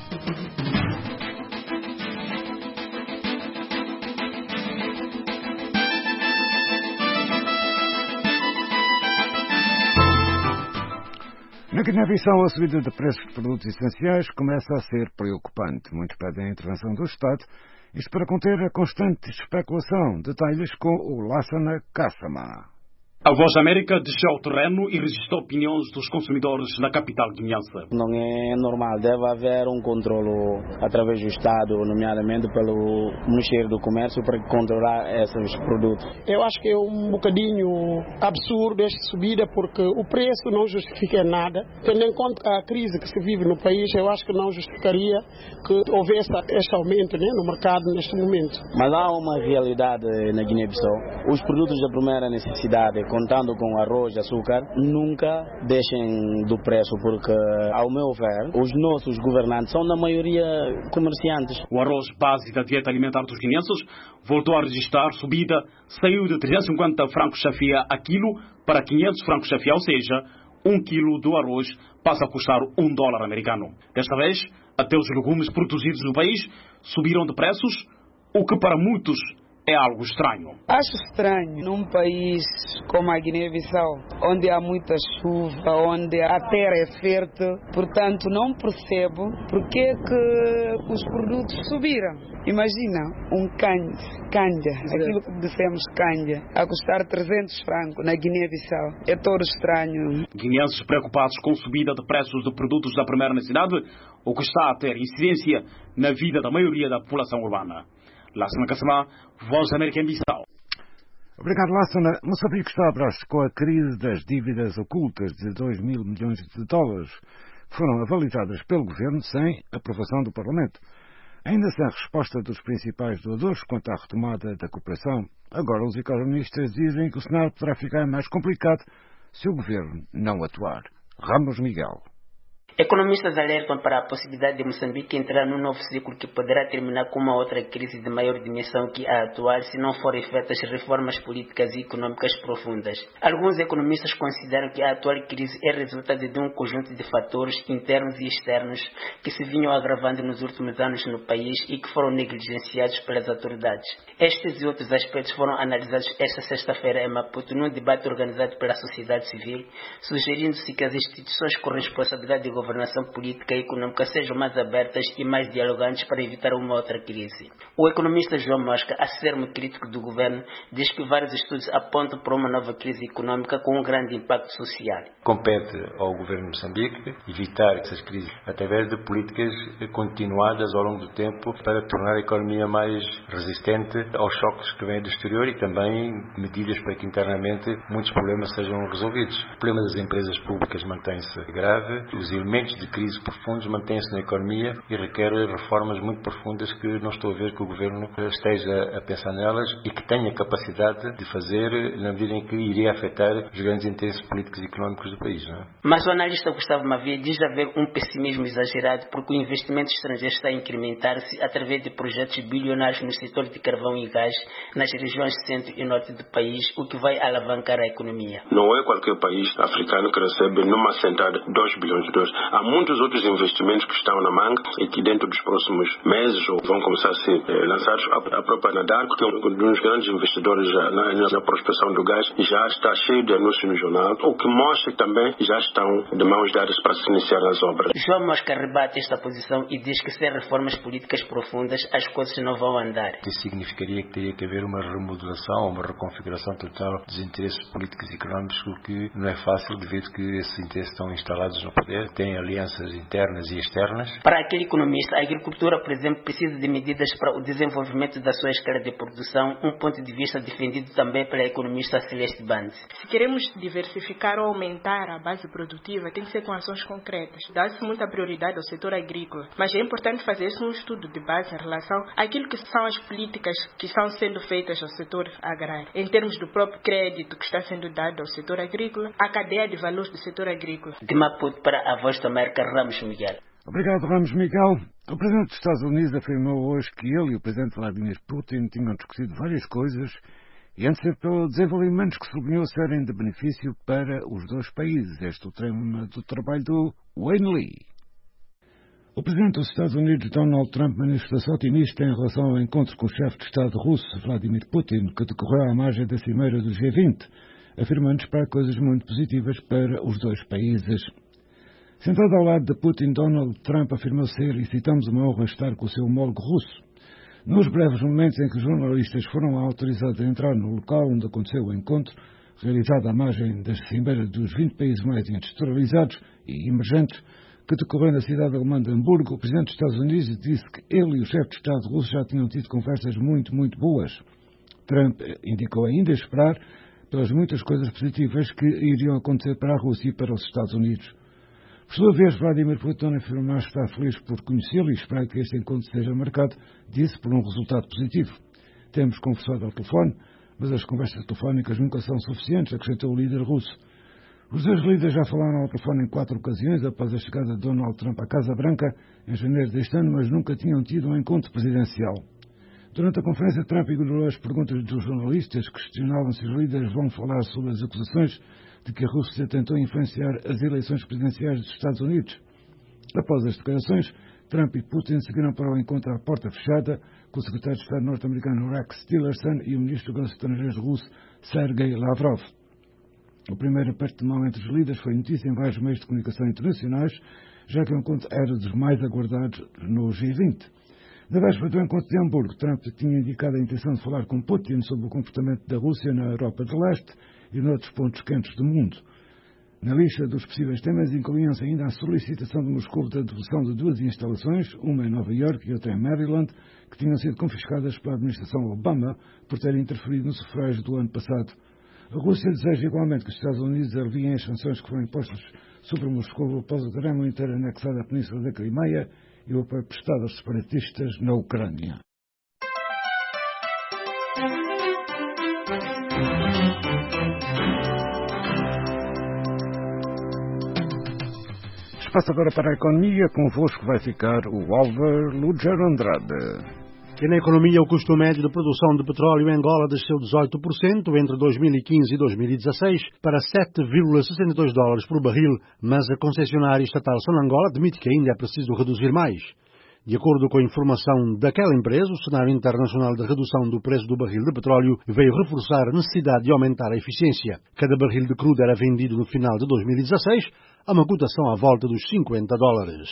O: Na Guiné-Bissau, a subida de preços de produtos essenciais começa a ser preocupante. Muitos pedem a intervenção do Estado, isto para conter a constante especulação. Detalhes com o Lassana Kassama.
B: A Voz da América desceu ao terreno e registrou opiniões dos consumidores na capital guineense.
C: Não é normal, deve haver um controlo através do Estado, nomeadamente pelo Ministério do Comércio, para controlar esses produtos.
V: Eu acho que é um bocadinho absurdo esta subida, porque o preço não justifica nada. Tendo em conta a crise que se vive no país, eu acho que não justificaria que houvesse este aumento, né, no mercado neste momento.
C: Mas há uma realidade na Guiné-Bissau. Os produtos da primeira necessidade, contando com arroz, açúcar, nunca deixem do preço, porque, ao meu ver, os nossos governantes são, na maioria, comerciantes.
B: O arroz base da dieta alimentar dos guineenses voltou a registrar subida, saiu de trezentos e cinquenta francos chafia a quilo para quinhentos francos chafia, ou seja, um quilo do arroz passa a custar um dólar americano. Desta vez, até os legumes produzidos no país subiram de preços, o que para muitos é algo estranho.
E: Acho estranho num país como a Guiné-Bissau, onde há muita chuva, onde a terra é fértil, portanto não percebo porque é que os produtos subiram. Imagina um canja, canja, aquilo que dissemos canja, a custar trezentos francos na Guiné-Bissau. É todo estranho.
B: Guineenses preocupados com a subida de preços de produtos da primeira necessidade, o que está a ter incidência na vida da maioria da população urbana. Lassana Kassama, Voz da América em Bissau.
O: Obrigado, Lassana. Moçambique está a braços com a crise das dívidas ocultas de dois mil milhões de dólares, que foram avalizadas pelo governo sem aprovação do Parlamento. Ainda sem a resposta dos principais doadores quanto à retomada da cooperação, agora os economistas dizem que o cenário poderá ficar mais complicado se o governo não atuar. Ramos Miguel.
F: Economistas alertam para a possibilidade de Moçambique entrar num novo ciclo que poderá terminar com uma outra crise de maior dimensão que a atual, se não forem feitas reformas políticas e econômicas profundas. Alguns economistas consideram que a atual crise é resultado de um conjunto de fatores internos e externos que se vinham agravando nos últimos anos no país e que foram negligenciados pelas autoridades. Estes e outros aspectos foram analisados esta sexta-feira em Maputo num debate organizado pela sociedade civil, sugerindo-se que as instituições com responsabilidade de governação política e econômica sejam mais abertas e mais dialogantes para evitar uma outra crise. O economista João Mosca, acervo crítico do governo, diz que vários estudos apontam para uma nova crise econômica com um grande impacto social.
G: Compete ao governo de Moçambique evitar essas crises através de políticas continuadas ao longo do tempo para tornar a economia mais resistente aos choques que vêm do exterior e também medidas para que internamente muitos problemas sejam resolvidos. O problema das empresas públicas mantém-se grave, os elementos de crise profundos mantêm-se na economia e requer reformas muito profundas que não estou a ver que o governo esteja a pensar nelas e que tenha capacidade de fazer na medida em que iria afetar os grandes interesses políticos e económicos do país. Não é?
F: Mas o analista Gustavo Mavia diz haver um pessimismo exagerado porque o investimento estrangeiro está a incrementar-se através de projetos bilionários no setor de carvão e gás nas regiões centro e norte do país, o que vai alavancar a economia.
H: Não é qualquer país africano que recebe numa sentada dois bilhões de dólares. Há muitos outros investimentos que estão na manga e que dentro dos próximos meses vão começar a ser eh, lançados. A própria Anadarko, que é um dos grandes investidores na, na prospecção do gás, já está cheio de anúncios no jornal, o que mostra que também já estão de mãos dadas para se iniciar as obras.
F: João Mosca rebate esta posição e diz que sem reformas políticas profundas as coisas não vão andar.
G: Isso significaria que teria que haver uma remodelação, uma reconfiguração total dos interesses políticos e económicos, o que não é fácil devido que esses interesses estão instalados no poder, têm alianças internas e externas.
F: Para aquele economista, a agricultura, por exemplo, precisa de medidas para o desenvolvimento da sua escala de produção, um ponto de vista defendido também pela economista Celeste Bande.
I: Se queremos diversificar ou aumentar a base produtiva, tem que ser com ações concretas. Dá-se muita prioridade ao setor agrícola, mas é importante fazer-se um estudo de base em relação àquilo que são as políticas que estão sendo feitas ao setor agrário, em termos do próprio crédito que está sendo dado ao setor agrícola, a cadeia de valores do setor agrícola.
F: De Maputo para a Voz da América, Ramos Miguel.
O: Obrigado, Ramos Miguel. O Presidente dos Estados Unidos afirmou hoje que ele e o Presidente Vladimir Putin tinham discutido várias coisas e antecipou desenvolvimentos que sublinhou serem de benefício para os dois países. Este é o tema do trabalho do Wayne Lee. O Presidente dos Estados Unidos, Donald Trump, manifestou-se otimista em relação ao encontro com o chefe de Estado russo, Vladimir Putin, que decorreu à margem da cimeira do G vinte, afirmando esperar coisas muito positivas para os dois países. Sentado ao lado de Putin, Donald Trump afirmou ser, e citamos, uma honra estar com o seu homólogo russo. Nos breves momentos em que os jornalistas foram autorizados a entrar no local onde aconteceu o encontro, realizado à margem da cimeira dos vinte países mais industrializados e emergentes, que decorreu na cidade alemã de Hamburgo, o Presidente dos Estados Unidos disse que ele e o chefe de Estado russo já tinham tido conversas muito, muito boas. Trump indicou ainda esperar pelas muitas coisas positivas que iriam acontecer para a Rússia e para os Estados Unidos. Por sua vez, Vladimir Putin afirmou estar feliz por conhecê-lo e esperar que este encontro seja marcado, disse, por um resultado positivo. Temos conversado ao telefone, mas as conversas telefónicas nunca são suficientes, acrescentou o líder russo. Os dois líderes já falaram ao telefone em quatro ocasiões após a chegada de Donald Trump à Casa Branca em janeiro deste ano, mas nunca tinham tido um encontro presidencial. Durante a conferência, Trump ignorou as perguntas dos jornalistas que questionavam se os líderes vão falar sobre as acusações de que a Rússia tentou influenciar as eleições presidenciais dos Estados Unidos. Após as declarações, Trump e Putin seguiram para o encontro à porta fechada com o secretário de Estado norte-americano Rex Tillerson e o ministro dos Estrangeiros russo Sergei Lavrov. O primeiro aperto de mão entre os líderes foi notícia em vários meios de comunicação internacionais, já que o encontro era dos mais aguardados no G vinte. Na véspera do encontro de Hamburgo, Trump tinha indicado a intenção de falar com Putin sobre o comportamento da Rússia na Europa de Leste e noutros pontos quentes do mundo. Na lista dos possíveis temas incluíam-se ainda a solicitação de Moscou da devolução de duas instalações, uma em Nova Iorque e outra em Maryland, que tinham sido confiscadas pela administração Obama por terem interferido no sufrágio do ano passado. A Rússia deseja igualmente que os Estados Unidos aliviem as sanções que foram impostas sobre Moscou após o Kremlin ter anexado a Península da Crimeia e o apoio prestado aos separatistas na Ucrânia. Espaço agora para a economia. Convosco vai ficar o Álvaro Luger Andrade.
M: E na economia, o custo médio de produção de petróleo em Angola desceu dezoito por cento entre dois mil e quinze e dois mil e dezasseis para sete vírgula sessenta e dois dólares por barril, mas a concessionária estatal Sonangol admite que ainda é preciso reduzir mais. De acordo com a informação daquela empresa, o cenário internacional de redução do preço do barril de petróleo veio reforçar a necessidade de aumentar a eficiência. Cada barril de crudo era vendido no final de dois mil e dezasseis a uma cotação à volta dos cinquenta dólares.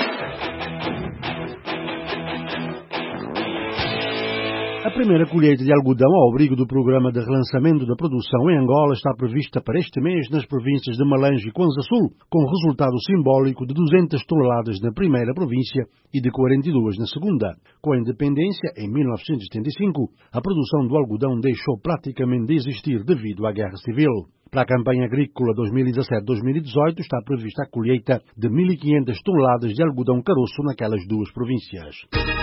M: A primeira colheita de algodão ao abrigo do Programa de Relançamento da Produção em Angola está prevista para este mês nas províncias de Malange e Kwanza Sul, com resultado simbólico de duzentas toneladas na primeira província e de quarenta e duas na segunda. Com a independência, em mil novecentos e setenta e cinco, a produção do algodão deixou praticamente de existir devido à Guerra Civil. Para a campanha agrícola dois mil e dezassete dois mil e dezoito está prevista a colheita de mil e quinhentas toneladas de algodão caroço naquelas duas províncias.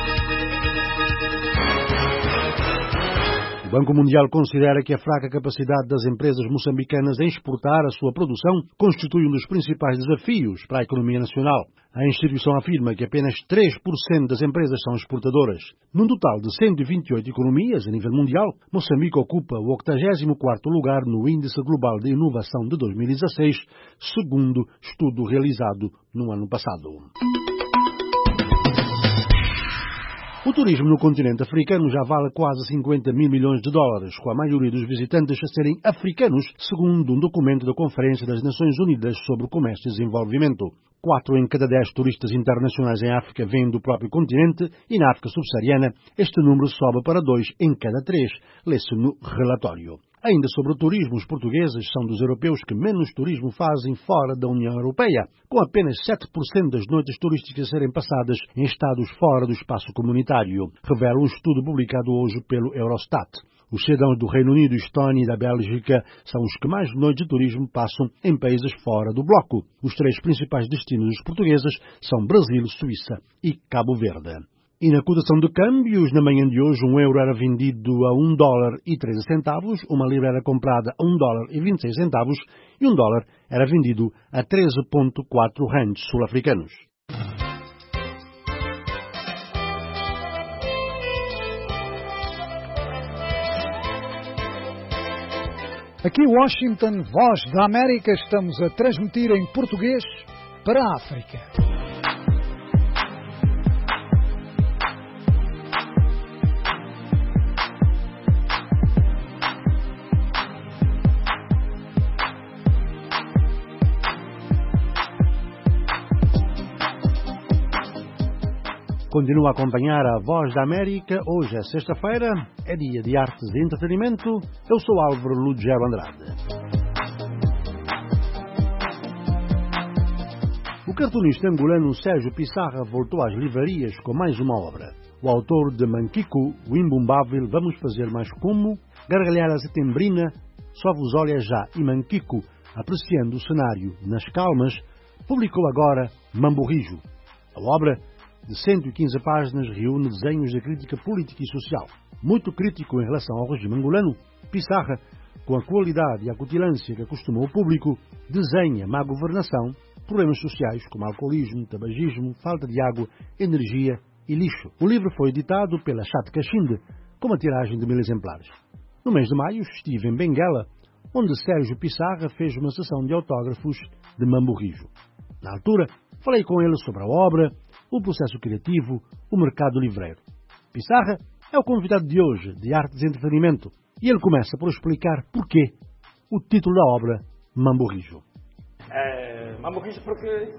M: O Banco Mundial considera que a fraca capacidade das empresas moçambicanas em exportar a sua produção constitui um dos principais desafios para a economia nacional. A instituição afirma que apenas três por cento das empresas são exportadoras. Num total de cento e vinte e oito economias a nível mundial, Moçambique ocupa o octagésimo quarto lugar no Índice Global de Inovação de dois mil e dezasseis, segundo estudo realizado no ano passado. O turismo no continente africano já vale quase cinquenta mil milhões de dólares, com a maioria dos visitantes a serem africanos, segundo um documento da Conferência das Nações Unidas sobre o Comércio e Desenvolvimento. Quatro em cada dez turistas internacionais em África vêm do próprio continente e na África subsaariana este número sobe para dois em cada três, lê-se no relatório. Ainda sobre o turismo, os portugueses são dos europeus que menos turismo fazem fora da União Europeia, com apenas sete por cento das noites turísticas serem passadas em estados fora do espaço comunitário, revela um estudo publicado hoje pelo Eurostat. Os cidadãos do Reino Unido, Estónia e da Bélgica são os que mais noites de turismo passam em países fora do bloco. Os três principais destinos dos portugueses são Brasil, Suíça e Cabo Verde. E na cotação de câmbios, na manhã de hoje, um euro era vendido a um dólar e treze centavos, uma libra era comprada a um dólar e vinte e seis centavos e um dólar era vendido a treze vírgula quatro rands sul-africanos.
P: Aqui em Washington, Voz da América, estamos a transmitir em português para a África.
M: Continua a acompanhar a Voz da América. Hoje é sexta-feira, é dia de artes e entretenimento. Eu sou Álvaro Lugero Andrade. O cartunista angolano Sérgio Pissarra voltou às livrarias com mais uma obra. O autor de Manquico, o Imbumbável, Vamos Fazer Mais Como, Gargalhar a Setembrina, Só Vos Olha Já e Manquico, apreciando o cenário nas calmas, publicou agora Mamburrijo. A obra, de cento e quinze páginas, reúne desenhos de crítica política e social. Muito crítico em relação ao regime angolano, Pissarra, com a qualidade e a acutilância que acostumou o público, desenha má governação, problemas sociais como alcoolismo, tabagismo, falta de água, energia e lixo. O livro foi editado pela Chat Cachinde, com uma tiragem de mil exemplares. No mês de maio estive em Benguela, onde Sérgio Pissarra fez uma sessão de autógrafos de Mamburrijo. Na altura, falei com ele sobre a obra, o processo criativo, o mercado livreiro. Pissarra é o convidado de hoje, de Artes e Entretenimento, e ele começa por explicar porquê o título da obra Mamburrijo.
K: É, Mamburrijo porque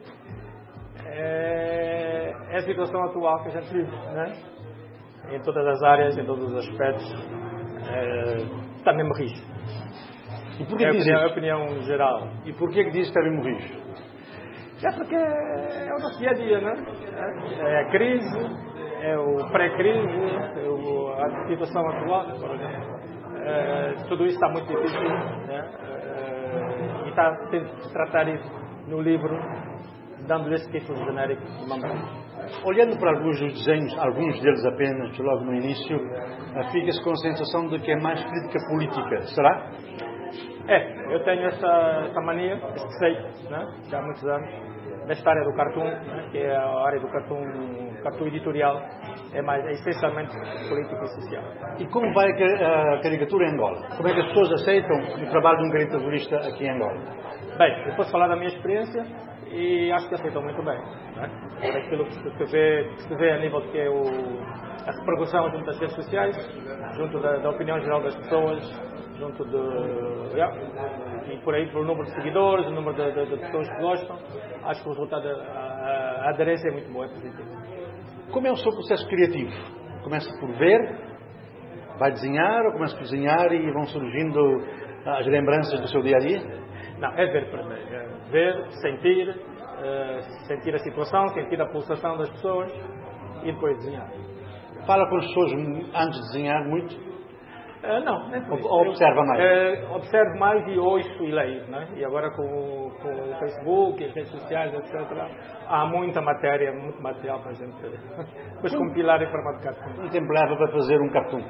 K: é, é a situação atual que a gente vive, né? Em todas as áreas, em todos os aspectos, é, está mesmo rijo.
L: E por que
K: é
L: diz
K: a
L: isso?
K: opinião geral.
L: E por que diz que está mesmo rijo?
K: É porque é o nosso dia a dia, né? É a crise, é o pré-crise, é o, a situação atual, por exemplo. É, tudo isso está muito difícil, né? É, e está tendo que tratar isso no livro, dando esse título genérico de Mamburrijo.
L: Olhando para alguns dos desenhos, alguns deles apenas, logo no início, fica-se com a sensação de que é mais crítica política. Será?
K: É, eu tenho essa, essa mania, esse preceito, né? Já há muitos anos, desta área do cartoon, né, que é a área do cartoon, cartoon editorial, é, mais, é essencialmente político e social.
L: E como vai a caricatura em Angola? Como é que as pessoas aceitam o trabalho de um caricaturista aqui em Angola?
K: Bem, eu posso falar da minha experiência e acho que aceitam muito bem. Né? Aquilo que se, vê, que se vê a nível de que é o, a repercussão junto das redes sociais, junto da, da opinião geral das pessoas, junto de... Yeah, e por aí, pelo número de seguidores, o número de, de, de pessoas que gostam, acho que o resultado, a, a aderência é muito boa, é positivo.
L: Como é o seu processo criativo? Começa por ver, vai desenhar, ou começa por desenhar e vão surgindo as lembranças do seu dia-a-dia?
K: Não, é ver primeiro. É ver, sentir, uh, sentir a situação, sentir a pulsação das pessoas e depois desenhar.
L: Fala com as pessoas antes de desenhar muito?
K: Uh, não, é por isso.
L: Ou observa mais?
K: Uh, observo mais e ouço e leio, né? E agora com, com o Facebook, as redes sociais, etcétera, há muita matéria, muito material para a gente depois compilar em formato cartoon.
L: Quanto tempo leva para fazer um cartoon?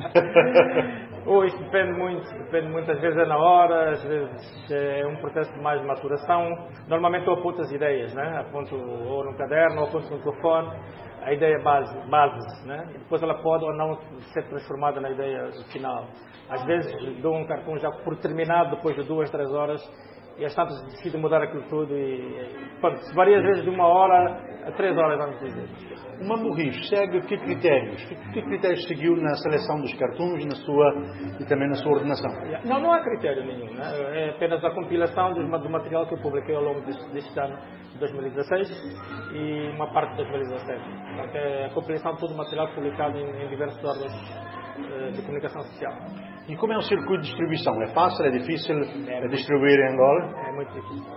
K: Ou isto depende muito, depende muito, às vezes é na hora, às vezes é um processo de mais maturação. Normalmente eu aponto as ideias, né? Aponto ou no caderno, ou aponto no telefone, a ideia base, base, né? E depois ela pode ou não ser transformada na ideia final. Às vezes dou um cartoon já por terminado, depois de duas, três horas, e às tantas decido mudar aquilo tudo e, pronto, várias vezes de uma hora a três horas, vamos dizer.
L: O Mamborrijo segue que critérios? Que critérios seguiu na seleção dos cartoons na sua, e também na sua ordenação?
K: Não, não há critério nenhum, né? É apenas a compilação do material que eu publiquei ao longo deste, deste ano de dois mil e dezasseis e uma parte de dois mil e dezassete. Portanto, é a compilação de todo o material publicado em, em diversos órgãos uh, de comunicação social.
L: E como é o circuito de distribuição? É fácil, é difícil é distribuir em Angola?
K: É muito difícil.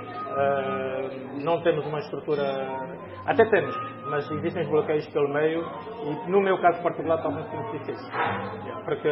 K: Uh, não temos uma estrutura... Até temos, mas existem bloqueios pelo meio e no meu caso particular torna-se muito difícil. Porque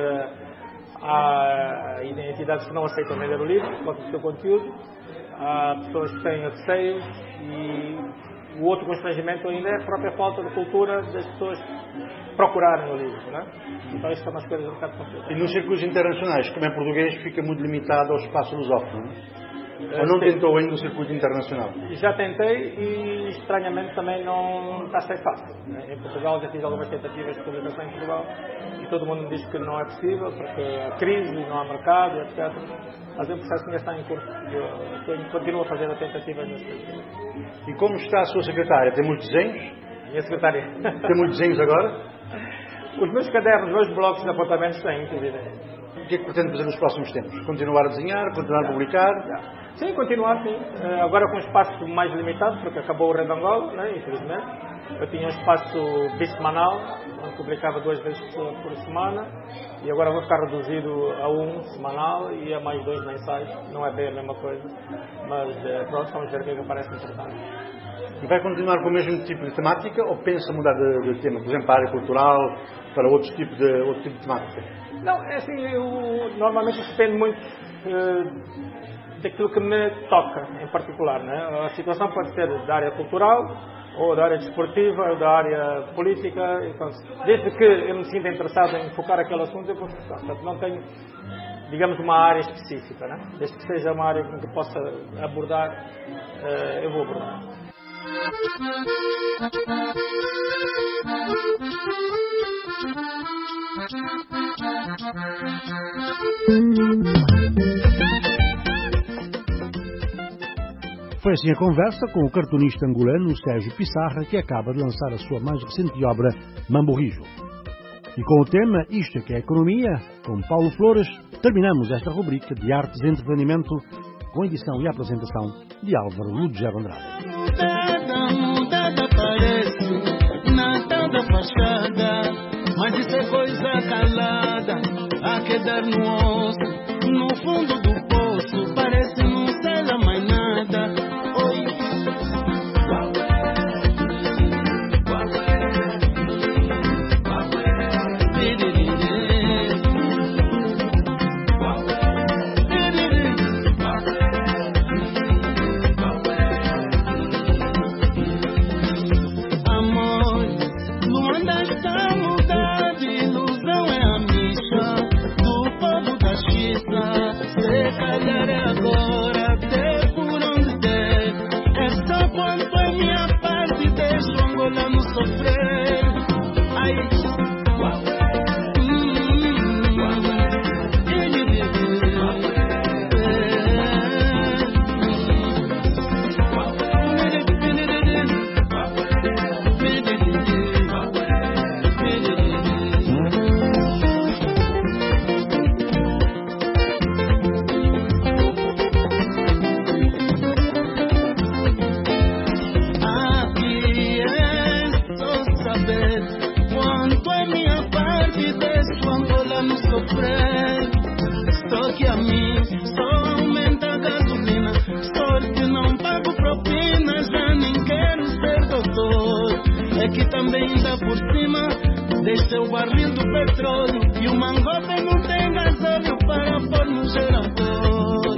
K: há entidades que não aceitam vender o livro, por causa do seu conteúdo, há pessoas que têm receios e o outro constrangimento ainda é a própria falta de cultura das pessoas procurarem o livro, né? Então isto são umas coisas um bocado complicadas.
L: E nos circuitos internacionais, como é português, fica muito limitado ao espaço lusófono, não? Ou não tentou ainda o circuito internacional?
K: Já tentei e estranhamente também não está a ser fácil. Em Portugal já fiz algumas tentativas de publicação em Portugal e todo mundo me diz que não é possível porque há crise, não há mercado, etcétera. Mas o processo ainda está em curso. Eu, eu continuo a fazer a tentativa nesse sentido.
L: E como está a sua secretária? Tem muitos desenhos?
K: Minha secretária?
L: Tem muitos desenhos agora?
K: Os meus cadernos, os meus blocos de apontamentos têm, inclusive.
L: O que é que pretende fazer nos próximos tempos? Continuar a desenhar? Continuar a publicar?
K: Sim, continuar, sim. Agora com um espaço mais limitado, porque acabou o Rede Angola, né, infelizmente. Eu tinha um espaço bissemanal, onde publicava duas vezes por semana, e agora vou ficar reduzido a um semanal e a mais dois mensais. Não é bem a mesma coisa, mas pronto, vamos ver o que é que aparece interessante.
L: E vai continuar com o mesmo tipo de temática ou pensa mudar de, de tema? Por exemplo, para a área cultural, para outro tipo de, outro tipo de temática?
K: Não, é assim, eu, normalmente isso depende muito uh, daquilo que me toca em particular, né? A situação pode ser da área cultural, ou da área desportiva, ou da área política. Então, desde que eu me sinta interessado em focar aquele assunto, eu posso focar. Portanto, não tenho, digamos, uma área específica, né? Desde que seja uma área que possa abordar, uh, eu vou abordar.
M: Foi assim a conversa com o cartunista angolano Sérgio Pissarra, que acaba de lançar a sua mais recente obra, Mamborrijo. E com o tema Isto é que é Economia, com Paulo Flores, terminamos esta rubrica de Artes e Entretenimento, com edição e apresentação de Álvaro Ludger Andrade.
J: Mudada, mudada parece, nada da fachada, mas isso é coisa calada, a quedar no osso, no fundo do poço, parece não ser lá mais nada. Oi. Seca que a mim só aumenta a gasolina. Sorte não pago propina, já nem quero ser doutor. É que também dá por cima, deixa o barril do petróleo e o mangope não tem gasóleo para pôr no gerador.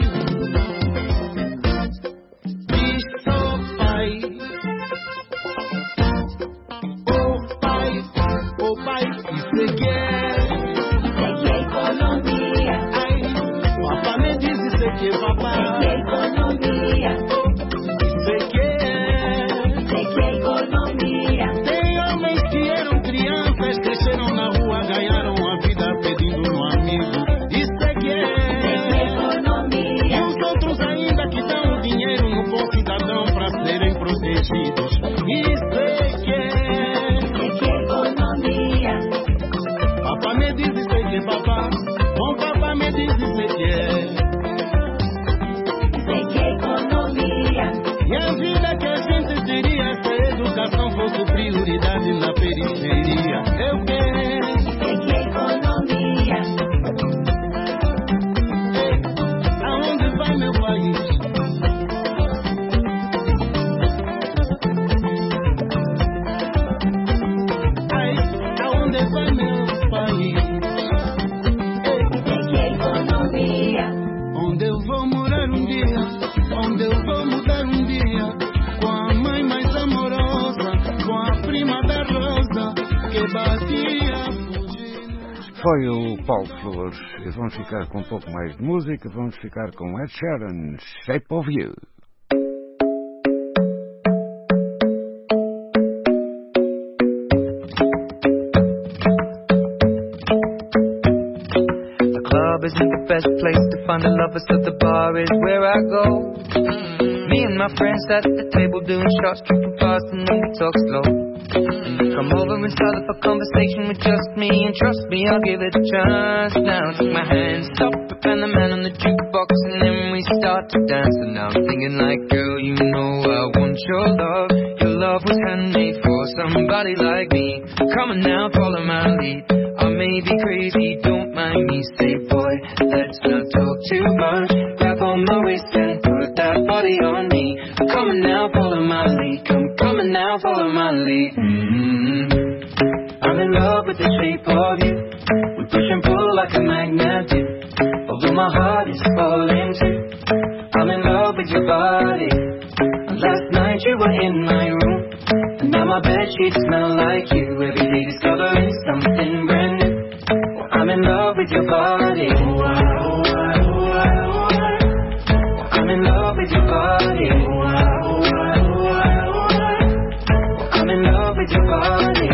J: Diz só pai, oh pai, oh pai, isso é que é, isso é economia. Ai, papá me diz isso é que é papai, isso é economia. Isso é que é, isso é que é economia. Tem homens que eram crianças, cresceram na rua, ganharam a vida pedindo um amigo. Isso é que é, isso é economia. E os outros ainda que dão o dinheiro no bom cidadão para serem protegidos. Isso é que é, isso é que é economia. Papá me diz isso é que é papá, bom papá me diz isso é que é, isso é que é economia. E a vida que a gente teria se a educação fosse prioridade na periferia. Eu quero, isso é que é economia. Ei, aonde vai meu país? Ai, aonde vai meu país? Ei, isso é que é economia. Onde eu vou morar um dia? Onde eu vou mudar um dia? Com a mãe mais amorosa, com a prima da Rosa, que batia.
O: Foi o Paulo Flores. E vamos ficar com um pouco mais de música. Vamos ficar com Ed Sheeran, Shape of You.
N: The club isn't the best place to find a lover, so the bar is where I go. Me and my friends sat at the table doing shots, drinking fast, and then we talk slow. Come over and start up a conversation with just me, and trust me, I'll give it a chance. Now take my hand, stop it, and the man on the jukebox, and then we start to dance. And now I'm thinking like, girl, you know I want your love. Your love was handmade for somebody like me. Come on now, follow my lead. I may be crazy, don't mind me. Say, boy, let's not talk too much. Grab on my waist and put that body on me. Come on now, follow my lead. Come, come on now, follow my lead. Mm-hmm. I'm in love with the shape of you. We push and pull like a magnet do. Although my heart is falling too. I'm in love with your body. And last night you were in my room, and now my bedsheets smell like you. Every day discovering something brand new. I'm in love with your body. I'm in love with your body. I'm in love with your body.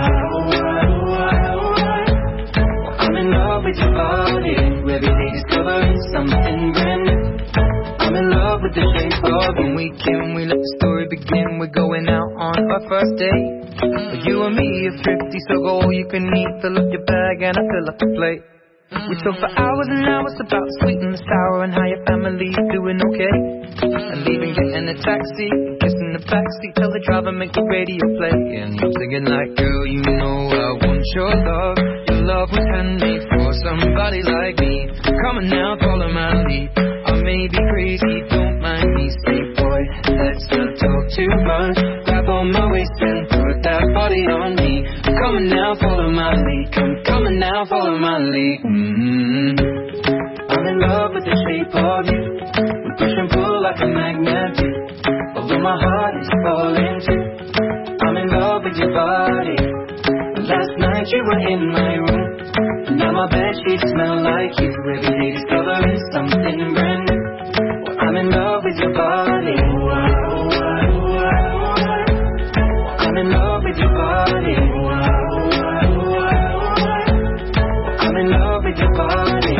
N: I'm in love with your body. Every day discovering something brand new. I'm in love with the shape of you. When we can, we let the story begin. We're going out on our first date. You and me are thrifty, so go all you can eat. Fill up your bag and I fill up the plate. We talk for hours and hours about the sweet and the sour, and how your family's doing okay. And leaving, getting a taxi, kissing the backseat, tell the driver make the radio play. And I'm singing like, girl, you know I want your love. Your love was handmade for somebody like me. Come on now, follow my lead. I may be crazy, don't mind me. Say, boy, let's not talk too much. Grab on my waist and put that body on me. Come on now, follow my lead. Come, come on now, follow my lead. Mm-hmm. I'm in love with the shape of you. We push and pull like a magnet do. Although my heart is falling too. I'm in love with your body. Last night you were in my room, and now my bedsheets smell like you. Every day discovering something brand new. I'm in love with your body. I'm in love with your body. I'm in love with your body.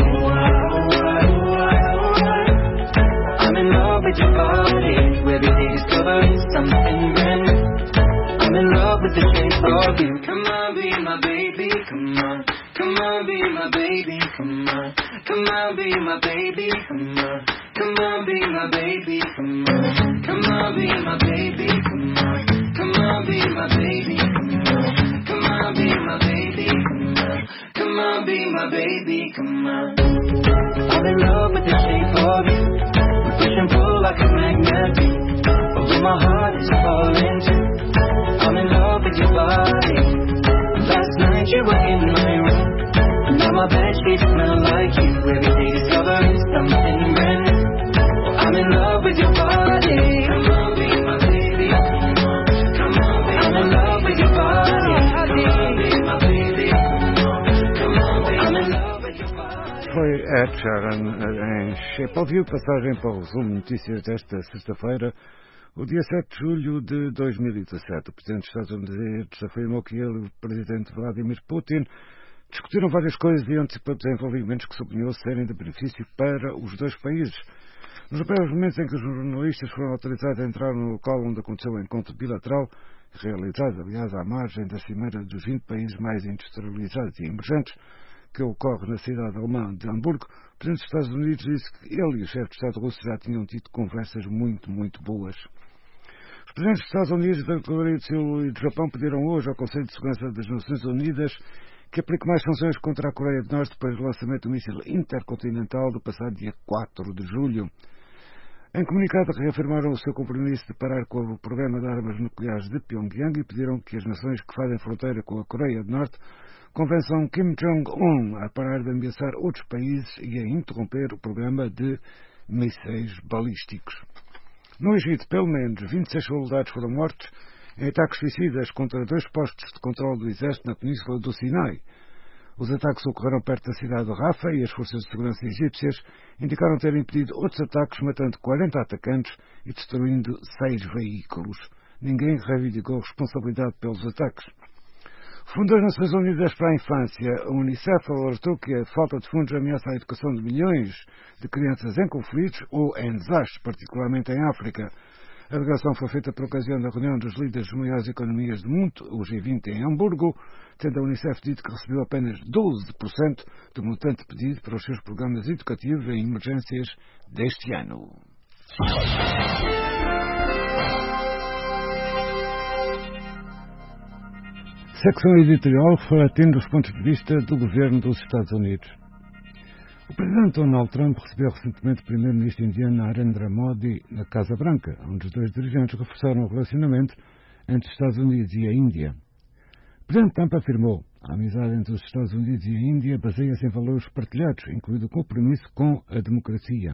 N: I'm in love with your body. Every day discovering something brand new. I'm in love with the shape of you. Come on, be my baby, come on. Come on, be my baby, come on. Come on, be my baby, come on. Come on, be my baby, come on. Come on, be my baby, come on. Come on, be my baby, come on. Come on, be my baby, come on. Come on, be my baby, come on. I'm in love
O: Ed Sheeran em Shape of You. Passagem para o resumo de notícias desta sexta-feira, o dia sete de julho de dois mil e dezassete. O Presidente dos Estados Unidos afirmou que ele e o Presidente Vladimir Putin discutiram várias coisas e antecipou desenvolvimentos que sublinhou serem de benefício para os dois países. Nos primeiros momentos em que os jornalistas foram autorizados a entrar no local onde aconteceu o encontro bilateral, realizado, aliás, à margem da cimeira dos vinte países mais industrializados e emergentes, que ocorre na cidade alemã de Hamburgo, o Presidente dos Estados Unidos disse que ele e o chefe de Estado russo já tinham tido conversas muito, muito boas. Os Presidentes dos Estados Unidos, da Coreia do Sul e do Japão pediram hoje ao Conselho de Segurança das Nações Unidas que aplique mais sanções contra a Coreia do Norte depois do lançamento do míssil intercontinental do passado dia quatro de julho. Em comunicado, reafirmaram o seu compromisso de parar com o programa de armas nucleares de Pyongyang e pediram que as nações que fazem fronteira com a Coreia do Norte convençam Kim Jong-un a parar de ameaçar outros países e a interromper o programa de mísseis balísticos. No Egito, pelo menos vinte e seis soldados foram mortos em ataques suicidas contra dois postos de controle do exército na península do Sinai. Os ataques ocorreram perto da cidade de Rafah e as forças de segurança egípcias indicaram ter impedido outros ataques, matando quarenta atacantes e destruindo seis veículos. Ninguém reivindicou responsabilidade pelos ataques. O Fundo das Nações Unidas para a Infância, a Unicef, alertou que a falta de fundos ameaça a educação de milhões de crianças em conflitos ou em desastres, particularmente em África. A delegação foi feita por ocasião da reunião dos líderes das maiores economias do mundo, o G vinte, em Hamburgo, tendo a Unicef dito que recebeu apenas doze por cento do montante pedido para os seus programas educativos em emergências deste ano. Secção editorial refletindo os pontos de vista do governo dos Estados Unidos. O presidente Donald Trump recebeu recentemente o primeiro-ministro indiano Narendra Modi na Casa Branca, onde os dois dirigentes reforçaram o relacionamento entre os Estados Unidos e a Índia. O presidente Trump afirmou: a amizade entre os Estados Unidos e a Índia baseia-se em valores partilhados, incluindo o compromisso com a democracia.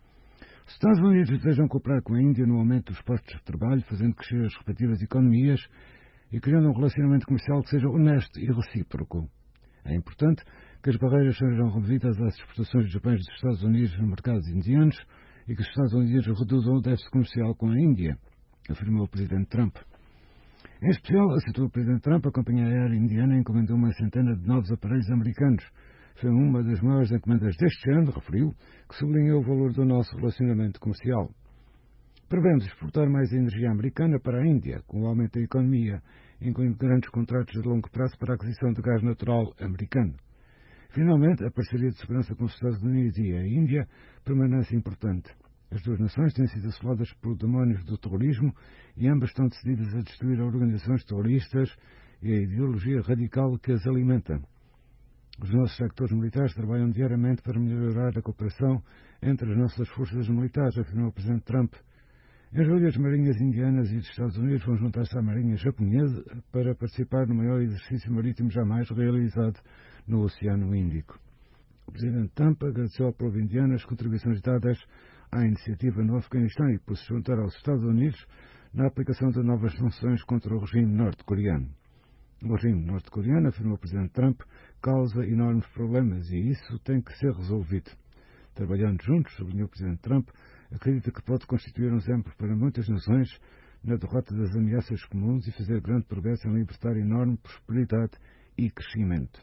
O: Os Estados Unidos desejam cooperar com a Índia no aumento dos postos de trabalho, fazendo crescer as respectivas economias e criando um relacionamento comercial que seja honesto e recíproco. É importante que as barreiras sejam removidas às exportações de bens dos Estados Unidos nos mercados indianos e que os Estados Unidos reduzam o déficit comercial com a Índia, afirmou o presidente Trump. Em especial, citou o presidente Trump, a companhia aérea indiana encomendou uma centena de novos aparelhos americanos. Foi uma das maiores encomendas deste ano, referiu, que sublinhou o valor do nosso relacionamento comercial. Prevemos exportar mais energia americana para a Índia, com o aumento da economia, incluindo grandes contratos de longo prazo para a aquisição de gás natural americano. Finalmente, a parceria de segurança com os Estados Unidos e a Índia permanece importante. As duas nações têm sido assoladas por demónios do terrorismo e ambas estão decididas a destruir organizações terroristas e a ideologia radical que as alimenta. Os nossos sectores militares trabalham diariamente para melhorar a cooperação entre as nossas forças militares, afirmou o presidente Trump. Em julho, as marinhas indianas e dos Estados Unidos vão juntar-se à marinha japonesa para participar no maior exercício marítimo jamais realizado no Oceano Índico. O presidente Trump agradeceu ao povo indiano as contribuições dadas à iniciativa no Afeganistão e por se juntar aos Estados Unidos na aplicação de novas sanções contra o regime norte-coreano. O regime norte-coreano, afirmou o presidente Trump, causa enormes problemas e isso tem que ser resolvido. Trabalhando juntos, sublinhou o presidente Trump, acredita que pode constituir um exemplo para muitas nações na derrota das ameaças comuns e fazer grande progresso em libertar enorme prosperidade e crescimento.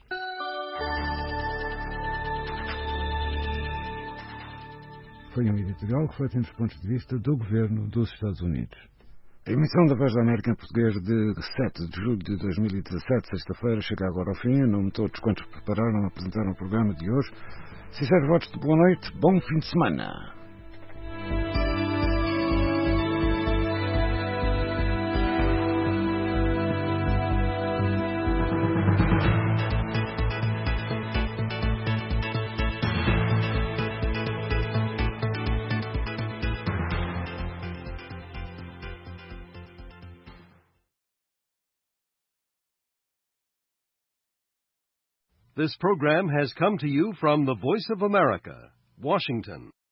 O: Foi um editorial refletindo os pontos de vista do governo dos Estados Unidos. A emissão da Voz da América em português de sete de julho de dois mil e dezassete, sexta-feira, chega agora ao fim. Em nome de todos quantos prepararam e apresentaram o programa de hoje, sinceros votos de boa noite, bom fim de semana.
Q: This program has come to you from the Voice of America, Washington.